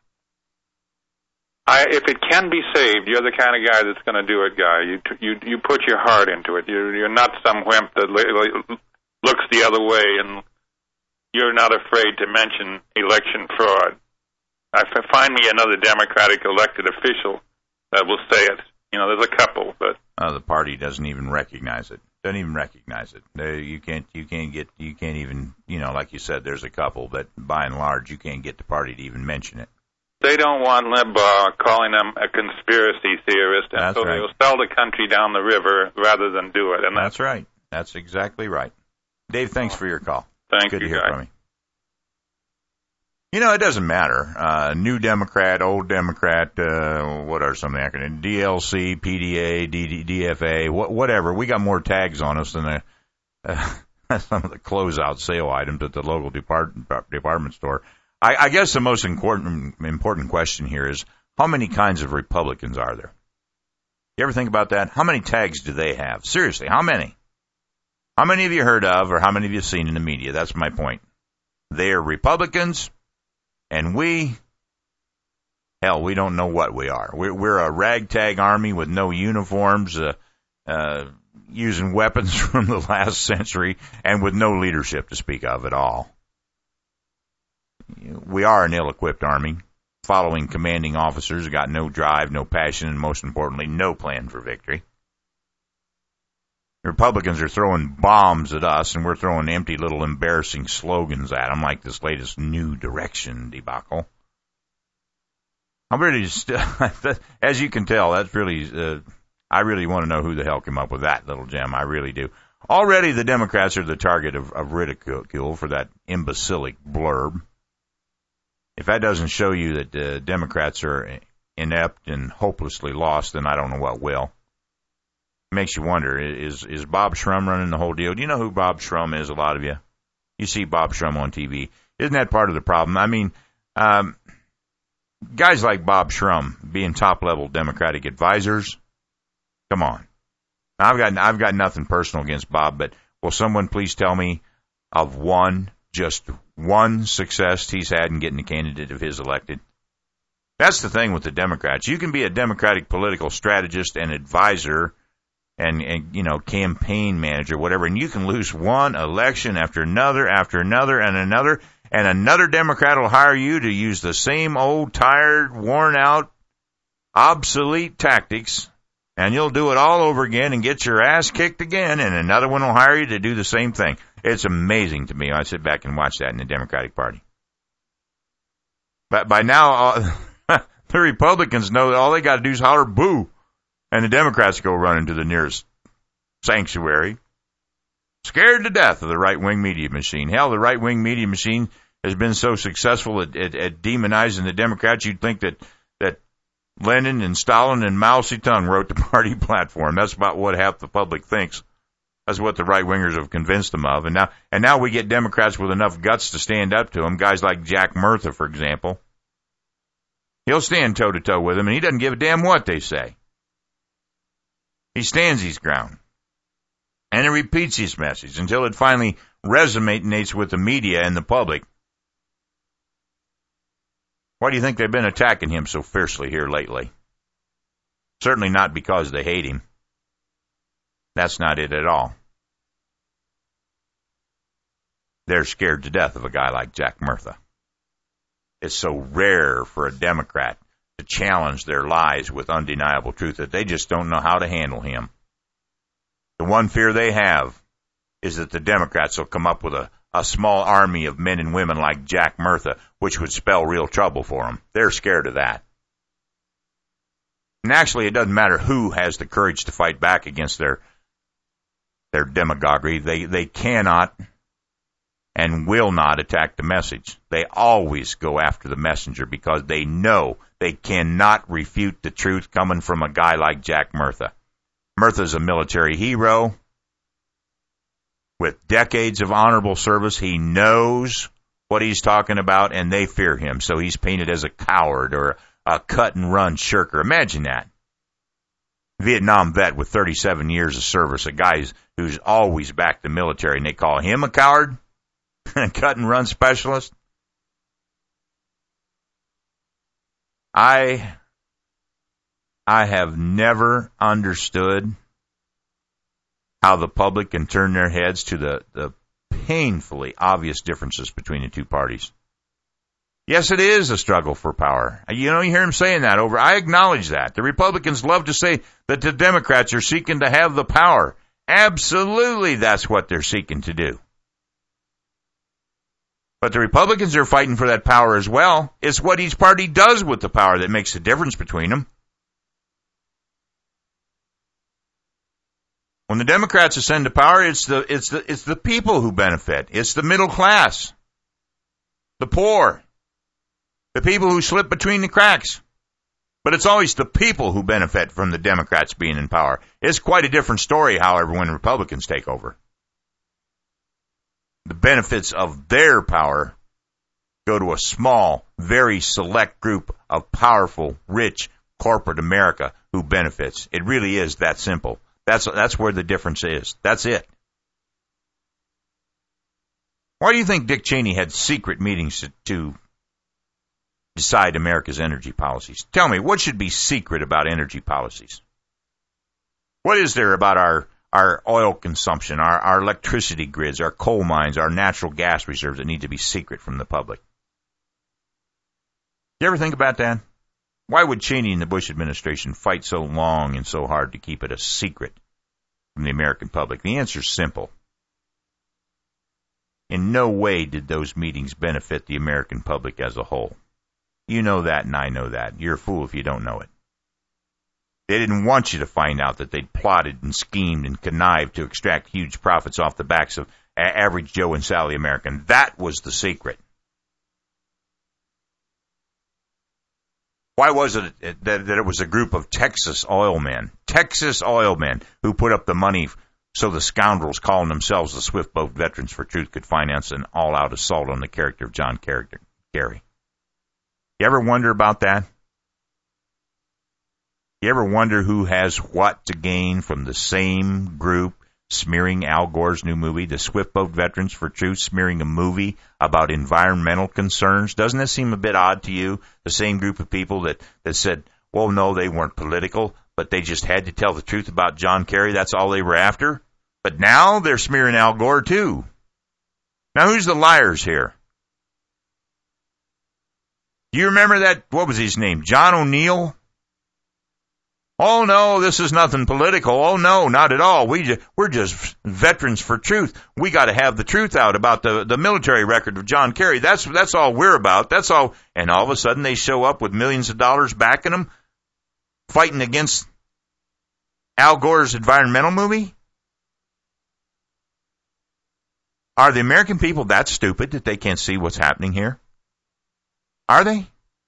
if it can be saved, you're the kind of guy that's going to do it, Guy. You put your heart into it. You're not some wimp that looks the other way, and you're not afraid to mention election fraud. Find me another Democratic elected official that will say it. There's a couple, but the party doesn't even recognize it. Doesn't even recognize it. You can't even, like you said, there's a couple, but by and large, you can't get the party to even mention it. They don't want Limbaugh calling them a conspiracy theorist, and That's so right. they'll sell the country down the river rather than do it. And That's right. That's exactly right. Dave, thanks for your call. Thank Good you, to hear Guy. from you. It doesn't matter. New Democrat, old Democrat, what are some of the acronyms? DLC, PDA, DFA, whatever. We got more tags on us than some of the closeout sale items at the local department store. I guess the most important question here is, how many kinds of Republicans are there? You ever think about that? How many tags do they have? Seriously, how many? How many have you heard of, or how many have you seen in the media? That's my point. They're Republicans, and we don't know what we are. We're a ragtag army with no uniforms, using weapons from the last century, and with no leadership to speak of at all. We are an ill-equipped army, following commanding officers who got no drive, no passion, and most importantly, no plan for victory. The Republicans are throwing bombs at us, and we're throwing empty little embarrassing slogans at them, like this latest New Direction debacle. I'm really just, as you can tell, that's really, I really want to know who the hell came up with that little gem. I really do. Already the Democrats are the target of ridicule for that imbecilic blurb. If that doesn't show you that the Democrats are inept and hopelessly lost, then I don't know what will. It makes you wonder, is Bob Shrum running the whole deal? Do you know who Bob Shrum is, a lot of you? You see Bob Shrum on TV. Isn't that part of the problem? I mean, guys like Bob Shrum being top-level Democratic advisors, come on. I've got nothing personal against Bob, but will someone please tell me of just one success he's had in getting a candidate of his elected? That's the thing with the Democrats. You can be a Democratic political strategist and advisor and campaign manager, whatever, and you can lose one election after another, and another Democrat will hire you to use the same old, tired, worn-out, obsolete tactics, and you'll do it all over again and get your ass kicked again, and another one will hire you to do the same thing. It's amazing to me. I sit back and watch that in the Democratic Party. But by now, the Republicans know that all they got to do is holler boo, and the Democrats go running to the nearest sanctuary, scared to death of the right-wing media machine. Hell, the right-wing media machine has been so successful at demonizing the Democrats, you'd think that Lenin and Stalin and Mao Zedong wrote the party platform. That's about what half the public thinks. That's what the right-wingers have convinced them of. And now we get Democrats with enough guts to stand up to them, guys like Jack Murtha, for example. He'll stand toe-to-toe with them, and he doesn't give a damn what they say. He stands his ground. And he repeats his message until it finally resonates with the media and the public. Why do you think they've been attacking him so fiercely here lately? Certainly not because they hate him. That's not it at all. They're scared to death of a guy like Jack Murtha. It's so rare for a Democrat to challenge their lies with undeniable truth that they just don't know how to handle him. The one fear they have is that the Democrats will come up with a small army of men and women like Jack Murtha, which would spell real trouble for them. They're scared of that. And actually, it doesn't matter who has the courage to fight back against their demagoguery. They cannot and will not attack the message. They always go after the messenger because they know they cannot refute the truth coming from a guy like Jack Murtha. Murtha's a military hero with decades of honorable service. He knows what he's talking about, and they fear him. So he's painted as a coward or a cut-and-run shirker. Imagine that. Vietnam vet with 37 years of service, a guy who's always backed the military, and they call him a coward? A cut-and-run specialist? I have never understood how the public can turn their heads to the painfully obvious differences between the two parties. Yes, it is a struggle for power. You hear him saying that over. I acknowledge that. The Republicans love to say that the Democrats are seeking to have the power. Absolutely, that's what they're seeking to do. But the Republicans are fighting for that power as well. It's what each party does with the power that makes the difference between them. When the Democrats ascend to power, it's the people who benefit. It's the middle class, the poor, the people who slip between the cracks. But it's always the people who benefit from the Democrats being in power. It's quite a different story, however, when Republicans take over. The benefits of their power go to a small, very select group of powerful, rich, corporate America who benefits. It really is that simple. That's where the difference is. That's it. Why do you think Dick Cheney had secret meetings to decide America's energy policies? Tell me, what should be secret about energy policies? What is there about our oil consumption, our electricity grids, our coal mines, our natural gas reserves that need to be secret from the public? You ever think about that? Why would Cheney and the Bush administration fight so long and so hard to keep it a secret? from the American public? The answer is simple. In no way did those meetings benefit the American public as a whole. You know that, and I know that. You're a fool if you don't know it. They didn't want you to find out that they'd plotted and schemed and connived to extract huge profits off the backs of average Joe and Sally American. That was the secret. Why was it that it was a group of Texas oil men, who put up the money so the scoundrels calling themselves the Swift Boat Veterans for Truth could finance an all-out assault on the character of John Kerry? You ever wonder about that? You ever wonder who has what to gain from the same group smearing Al Gore's new movie, the Swift Boat Veterans for Truth, smearing a movie about environmental concerns? Doesn't that seem a bit odd to you? The same group of people that said, well, no, they weren't political, but they just had to tell the truth about John Kerry. That's all they were after. But now they're smearing Al Gore, too. Now, who's the liars here? Do you remember that, what was his name, John O'Neill? Oh, no, this is nothing political. Oh, no, not at all. We're just veterans for truth. We got to have the truth out about the military record of John Kerry. That's all we're about. That's all. And all of a sudden they show up with millions of dollars backing them, fighting against Al Gore's environmental movie? Are the American people that stupid that they can't see what's happening here? Are they?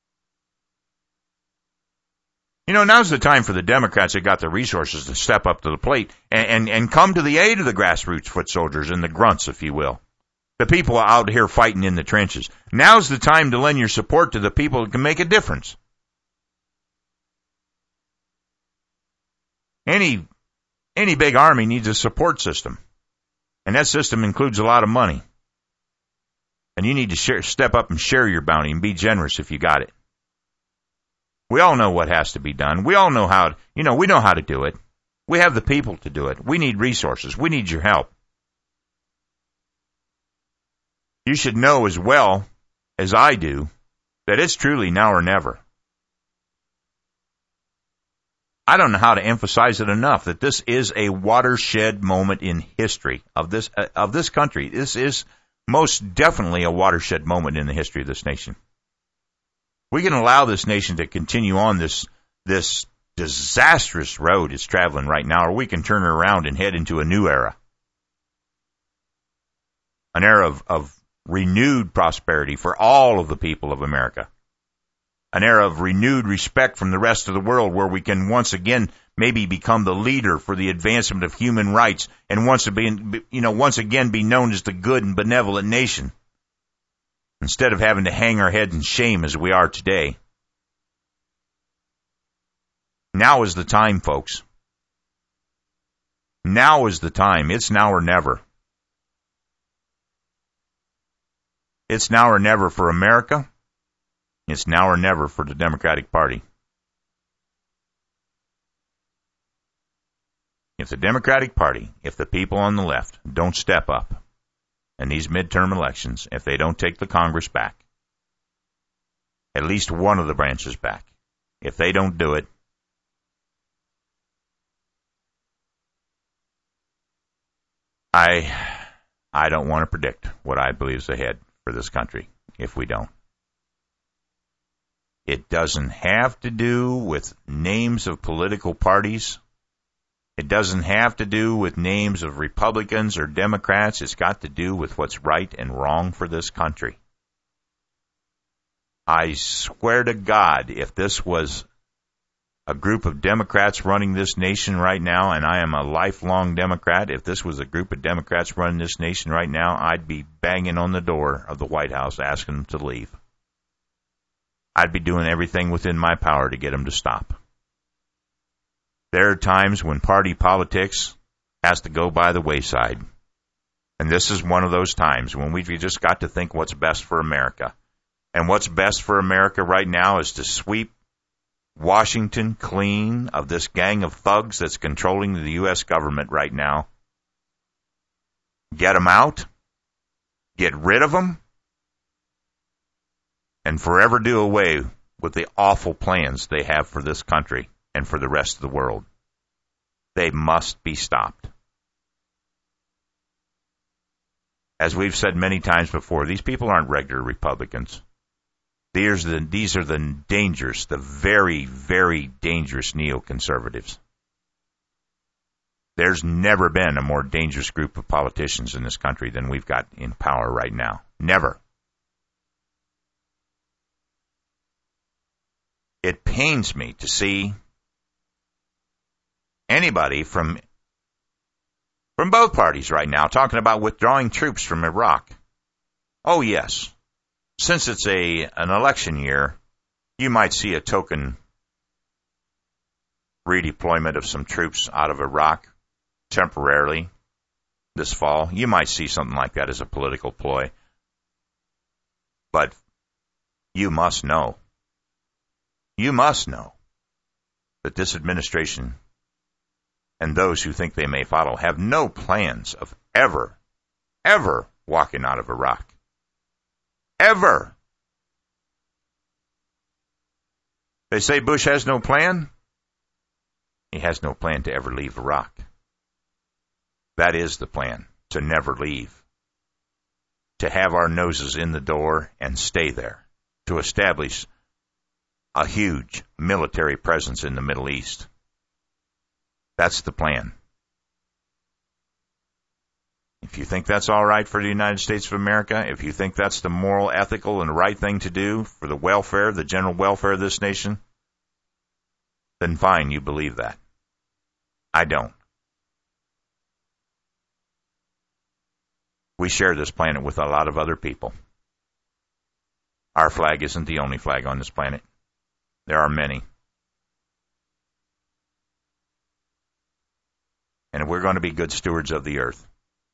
You know, now's the time for the Democrats that got the resources to step up to the plate and come to the aid of the grassroots foot soldiers and the grunts, if you will. The people out here fighting in the trenches. Now's the time to lend your support to the people that can make a difference. Any big army needs a support system. And that system includes a lot of money. And you need to step up and share your bounty and be generous if you got it. We all know what has to be done. We all know how, we know how to do it. We have the people to do it. We need resources. We need your help. You should know as well as I do that it's truly now or never. I don't know how to emphasize it enough that this is a watershed moment in history of this country. This is most definitely a watershed moment in the history of this nation. We can allow this nation to continue on this disastrous road it's traveling right now, or we can turn it around and head into a new era. An era of renewed prosperity for all of the people of America. An era of renewed respect from the rest of the world where we can once again maybe become the leader for the advancement of human rights and once again be known as the good and benevolent nation instead of having to hang our heads in shame as we are today. Now is the time, folks. Now is the time. It's now or never. It's now or never for America. It's now or never for the Democratic Party. If the Democratic Party, if the people on the left don't step up in these midterm elections, if they don't take the Congress back, at least one of the branches back, if they don't do it, I don't want to predict what I believe is ahead for this country if we don't. It doesn't have to do with names of political parties. It doesn't have to do with names of Republicans or Democrats. It's got to do with what's right and wrong for this country. I swear to God, if this was a group of Democrats running this nation right now, and I am a lifelong Democrat, if this was a group of Democrats running this nation right now, I'd be banging on the door of the White House asking them to leave. I'd be doing everything within my power to get them to stop. There are times when party politics has to go by the wayside. And this is one of those times when we've just got to think what's best for America. And what's best for America right now is to sweep Washington clean of this gang of thugs that's controlling the U.S. government right now. Get them out. Get rid of them. And forever do away with the awful plans they have for this country and for the rest of the world. They must be stopped. As we've said many times before, these people aren't regular Republicans. These are the dangerous, the very, very dangerous neoconservatives. There's never been a more dangerous group of politicians in this country than we've got in power right now. Never. It pains me to see anybody from both parties right now talking about withdrawing troops from Iraq. Oh, yes. Since it's an election year, you might see a token redeployment of some troops out of Iraq temporarily this fall. You might see something like that as a political ploy. But you must know that this administration and those who think they may follow have no plans of ever walking out of Iraq. Ever. They say Bush has no plan. He has no plan to ever leave Iraq. That is the plan, to never leave. To have our noses in the door and stay there. To establish a huge military presence in the Middle East. That's the plan. If you think that's all right for the United States of America, if you think that's the moral, ethical, and right thing to do for the welfare, the general welfare of this nation, then fine, you believe that. I don't. We share this planet with a lot of other people. Our flag isn't the only flag on this planet. There are many. And we're going to be good stewards of the earth.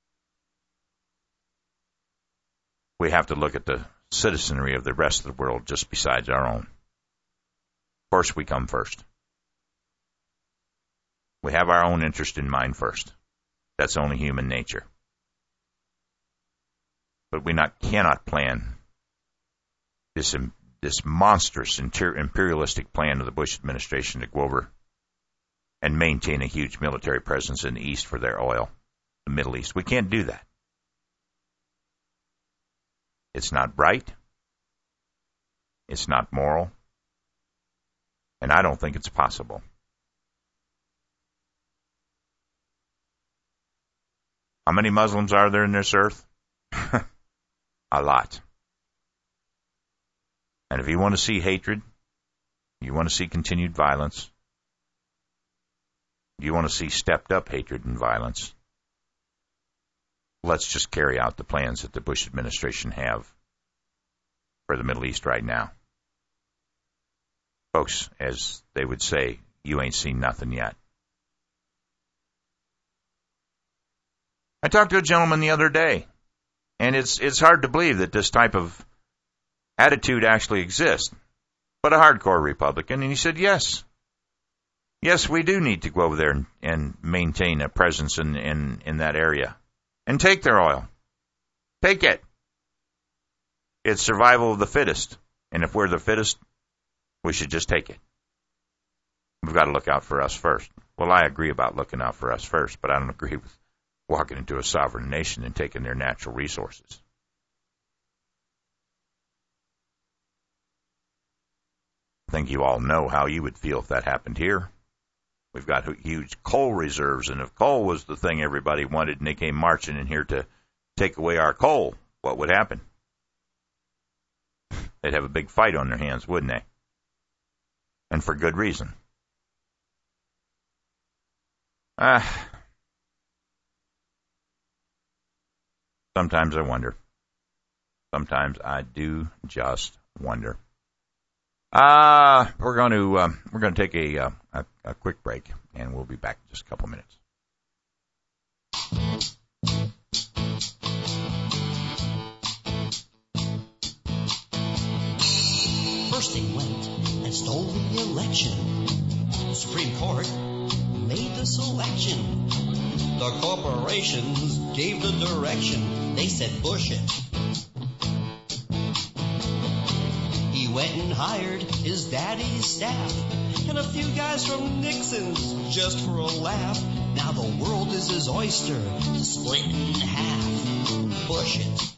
We have to look at the citizenry of the rest of the world just besides our own. Of course, we come first. We have our own interest in mind first. That's only human nature. But we cannot plan this monstrous imperialistic plan of the Bush administration to go over and maintain a huge military presence in the East for their oil, the Middle East. We can't do that. It's not right. It's not moral. And I don't think it's possible. How many Muslims are there in this earth? A lot. And if you want to see hatred, you want to see continued violence, you want to see stepped up hatred and violence, let's just carry out the plans that the Bush administration have for the Middle East right now. Folks, as they would say, you ain't seen nothing yet. I talked to a gentleman the other day, and it's hard to believe that this type of attitude actually exists, but a hardcore Republican, and he said, yes, we do need to go over there and maintain a presence in that area. And take their oil. Take it. It's survival of the fittest. And if we're the fittest, we should just take it. We've got to look out for us first. Well, I agree about looking out for us first, but I don't agree with walking into a sovereign nation and taking their natural resources. I think you all know how you would feel if that happened here. We've got huge coal reserves, and if coal was the thing everybody wanted and they came marching in here to take away our coal, what would happen? They'd have a big fight on their hands, wouldn't they? And for good reason. Sometimes I wonder. Sometimes I do just wonder. We're going to take a quick break, and we'll be back in just a couple minutes. First they went and stole the election. The Supreme Court made the selection. The corporations gave the direction. They said Bush it. He went and hired his daddy's staff and a few guys from Nixon's just for a laugh. Now the world is his oyster, split in half. Push it.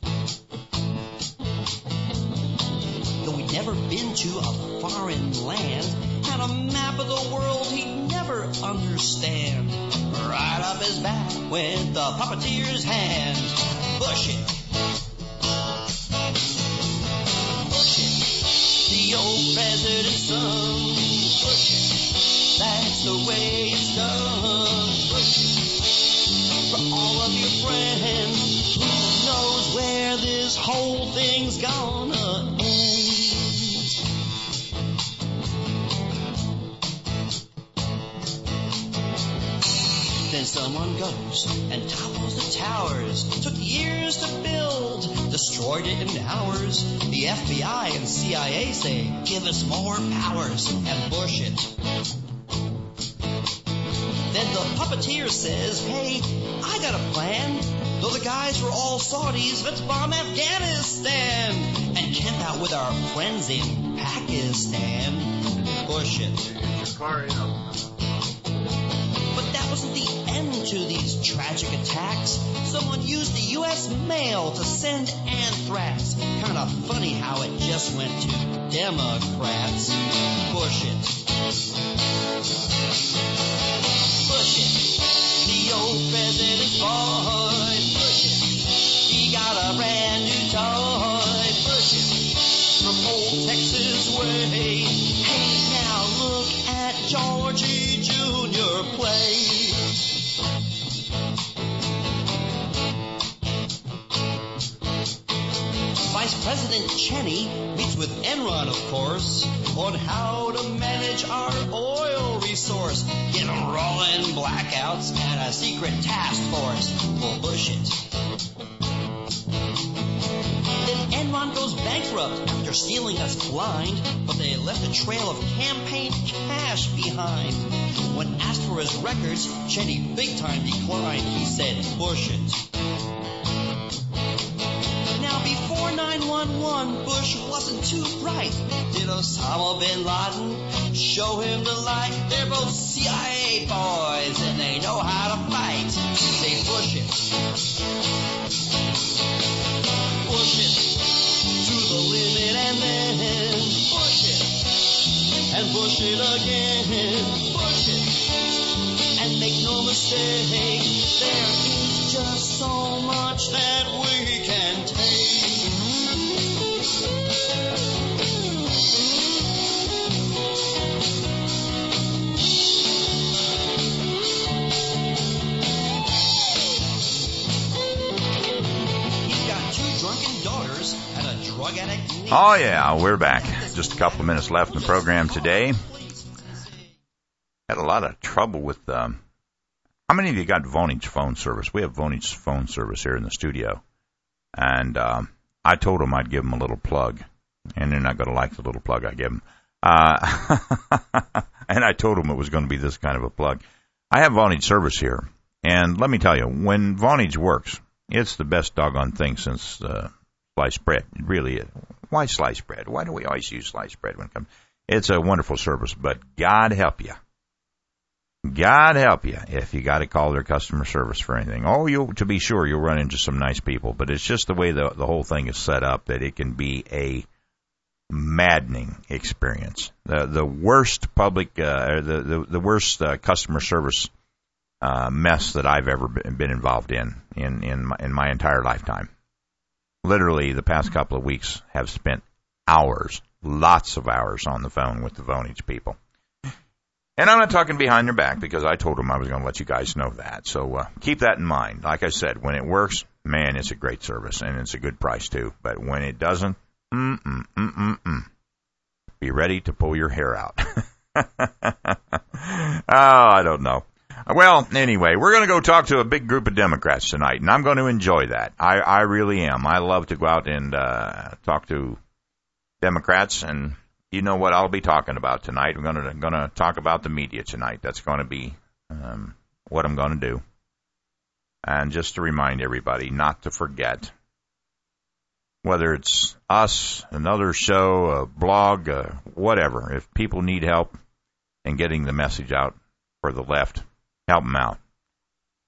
Though he'd never been to a foreign land, had a map of the world he'd never understand. Right up his back went the puppeteer's hand. Push it. Push it. The old president's son. Push it. That's the way it's done. Push it. For all of your friends, who knows where this whole thing's gonna end? Then someone goes and topples the towers. Took years to build, destroyed it in hours. The FBI and CIA say, give us more powers and push it. Then the puppeteer says, hey, I got a plan. Though the guys were all Saudis, let's bomb Afghanistan and camp out with our friends in Pakistan. Push it. But that wasn't the end to these tragic attacks. Someone used the U.S. mail to send anthrax. Kind of funny how it just went to Democrats. Push it. Push it. The old president's boy. Push it. He got a brand new toy. Push it. From old Texas way. Hey, now look at Georgie Jr. play. Vice President Cheney meets with Enron, of course, on how to manage our oil resource. Get rolling blackouts and a secret task force. We'll push it. Then Enron goes bankrupt after stealing us blind, but they left a trail of campaign cash behind. When asked for his records, Cheney big time declined. He said, push it. Now before 9/11, Bush wasn't too bright. Did Osama bin Laden show him the light? They're both CIA boys and they know how to fight. They push it. Push it to the limit and then push it. And push it again. Push it. And make no mistake, there is just so much that we can take. He's got 2 drunken daughters and a drug addict niece. Oh, yeah, we're back. Just a couple of minutes left in the program today. Had a lot of trouble with... how many of you got Vonage phone service? We have Vonage phone service here in the studio. And I told them I'd give them a little plug. And they're not going to like the little plug I give them. And I told them it was going to be this kind of a plug. I have Vonage service here. And let me tell you, when Vonage works, it's the best doggone thing since sliced bread. It really is. Why sliced bread? Why do we always use sliced bread when it comes? It's a wonderful service, but God help you. God help you if you got to call their customer service for anything. Oh, to be sure, you'll run into some nice people, but it's just the way the whole thing is set up that it can be a maddening experience. The worst public, the worst customer service mess that I've ever been involved in my entire lifetime. Literally, the past couple of weeks have spent hours, lots of hours on the phone with the Vonage people. And I'm not talking behind their back because I told them I was going to let you guys know that. So keep that in mind. Like I said, when it works, man, it's a great service and it's a good price too. But when it doesn't, be ready to pull your hair out. I don't know. Well, anyway, we're going to go talk to a big group of Democrats tonight, and I'm going to enjoy that. I really am. I love to go out and talk to Democrats, and you know what I'll be talking about tonight. I'm going to talk about the media tonight. That's going to be what I'm going to do. And just to remind everybody not to forget, whether it's us, another show, a blog, whatever, if people need help in getting the message out for the left, help them out.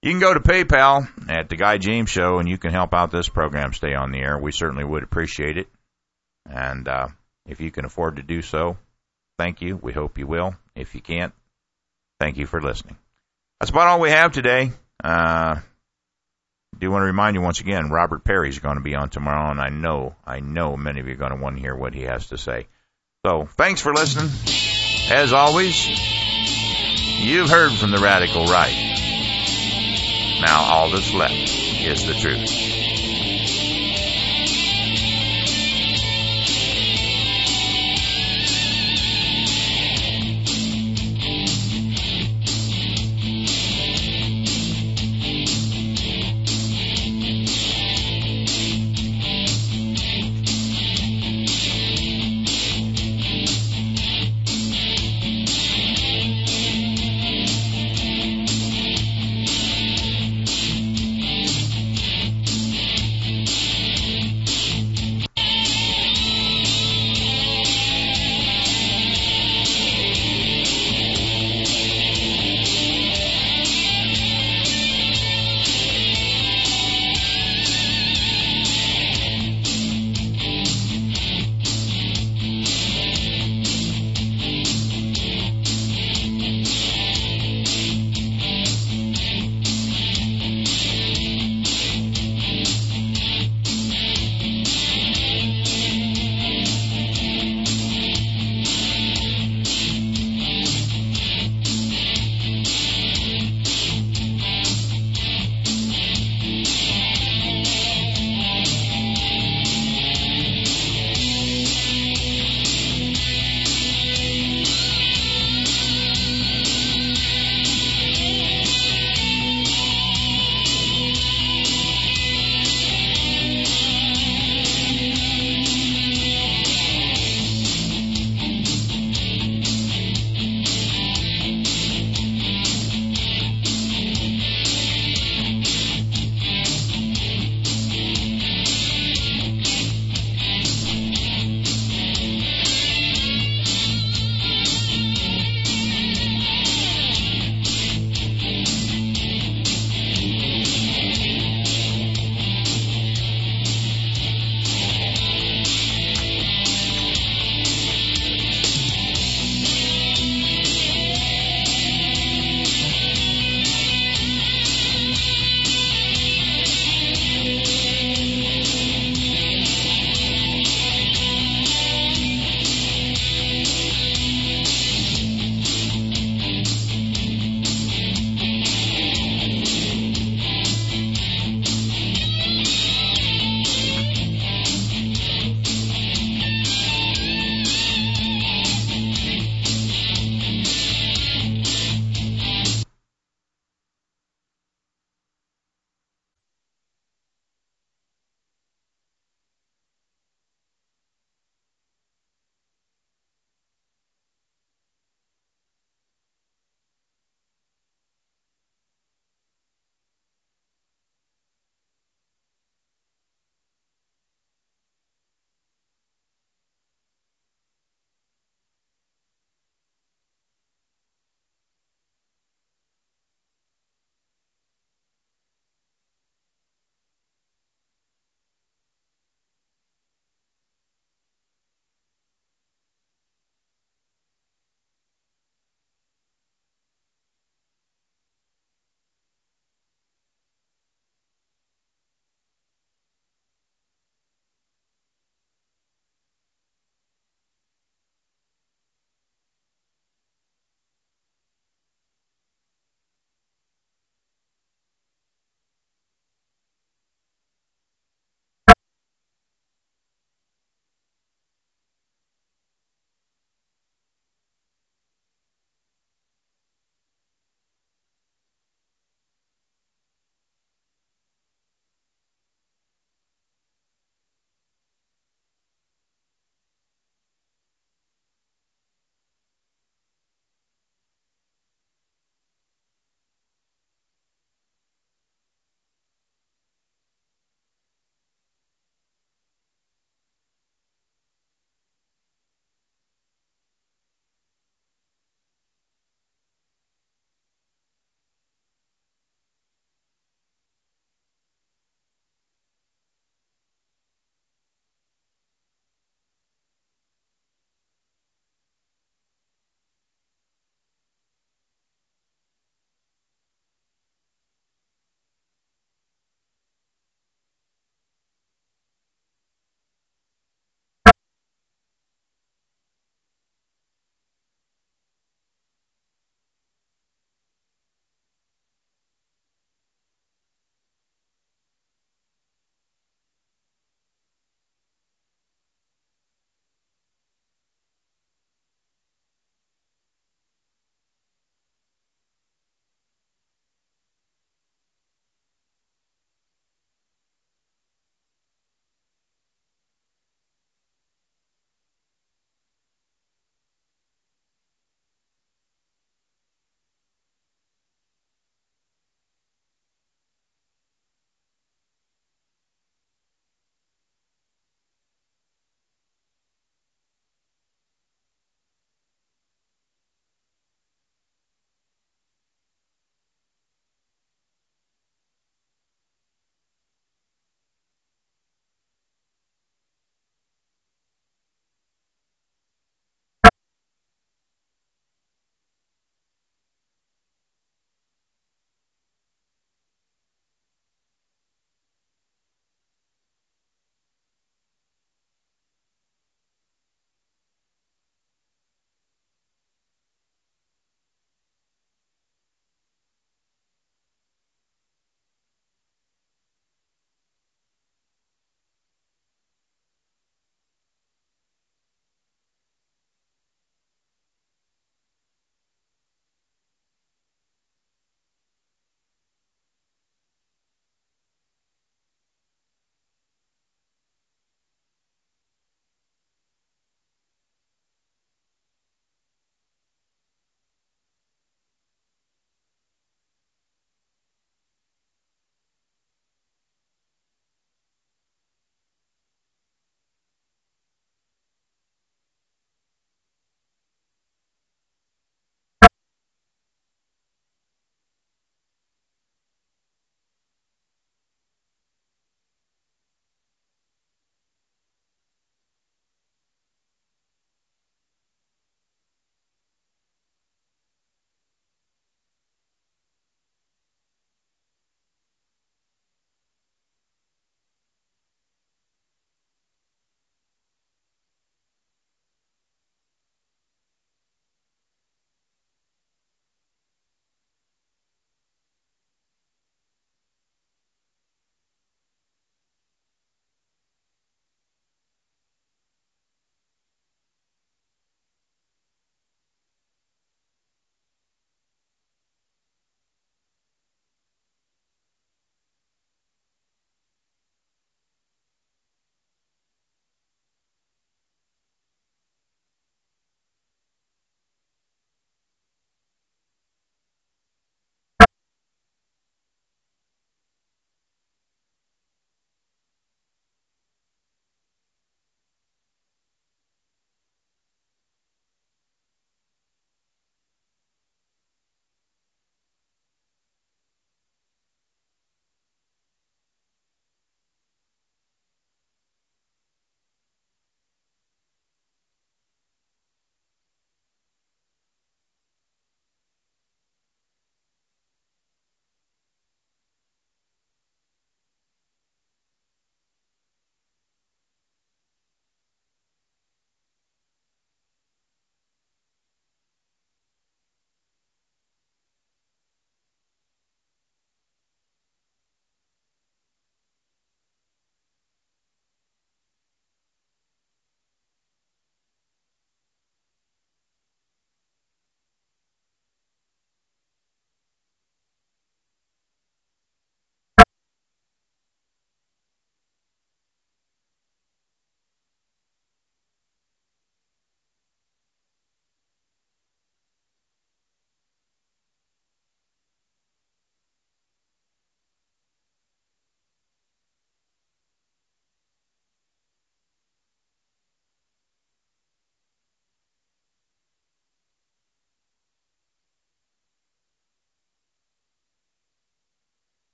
You can go to PayPal at The Guy James Show, and you can help out this program stay on the air. We certainly would appreciate it. And if you can afford to do so, thank you. We hope you will. If you can't, thank you for listening. That's about all we have today. I do want to remind you once again, Robert Perry's going to be on tomorrow, and I know many of you are going to want to hear what he has to say. So, thanks for listening. As always, you've heard from the radical right. Now all that's left is the truth.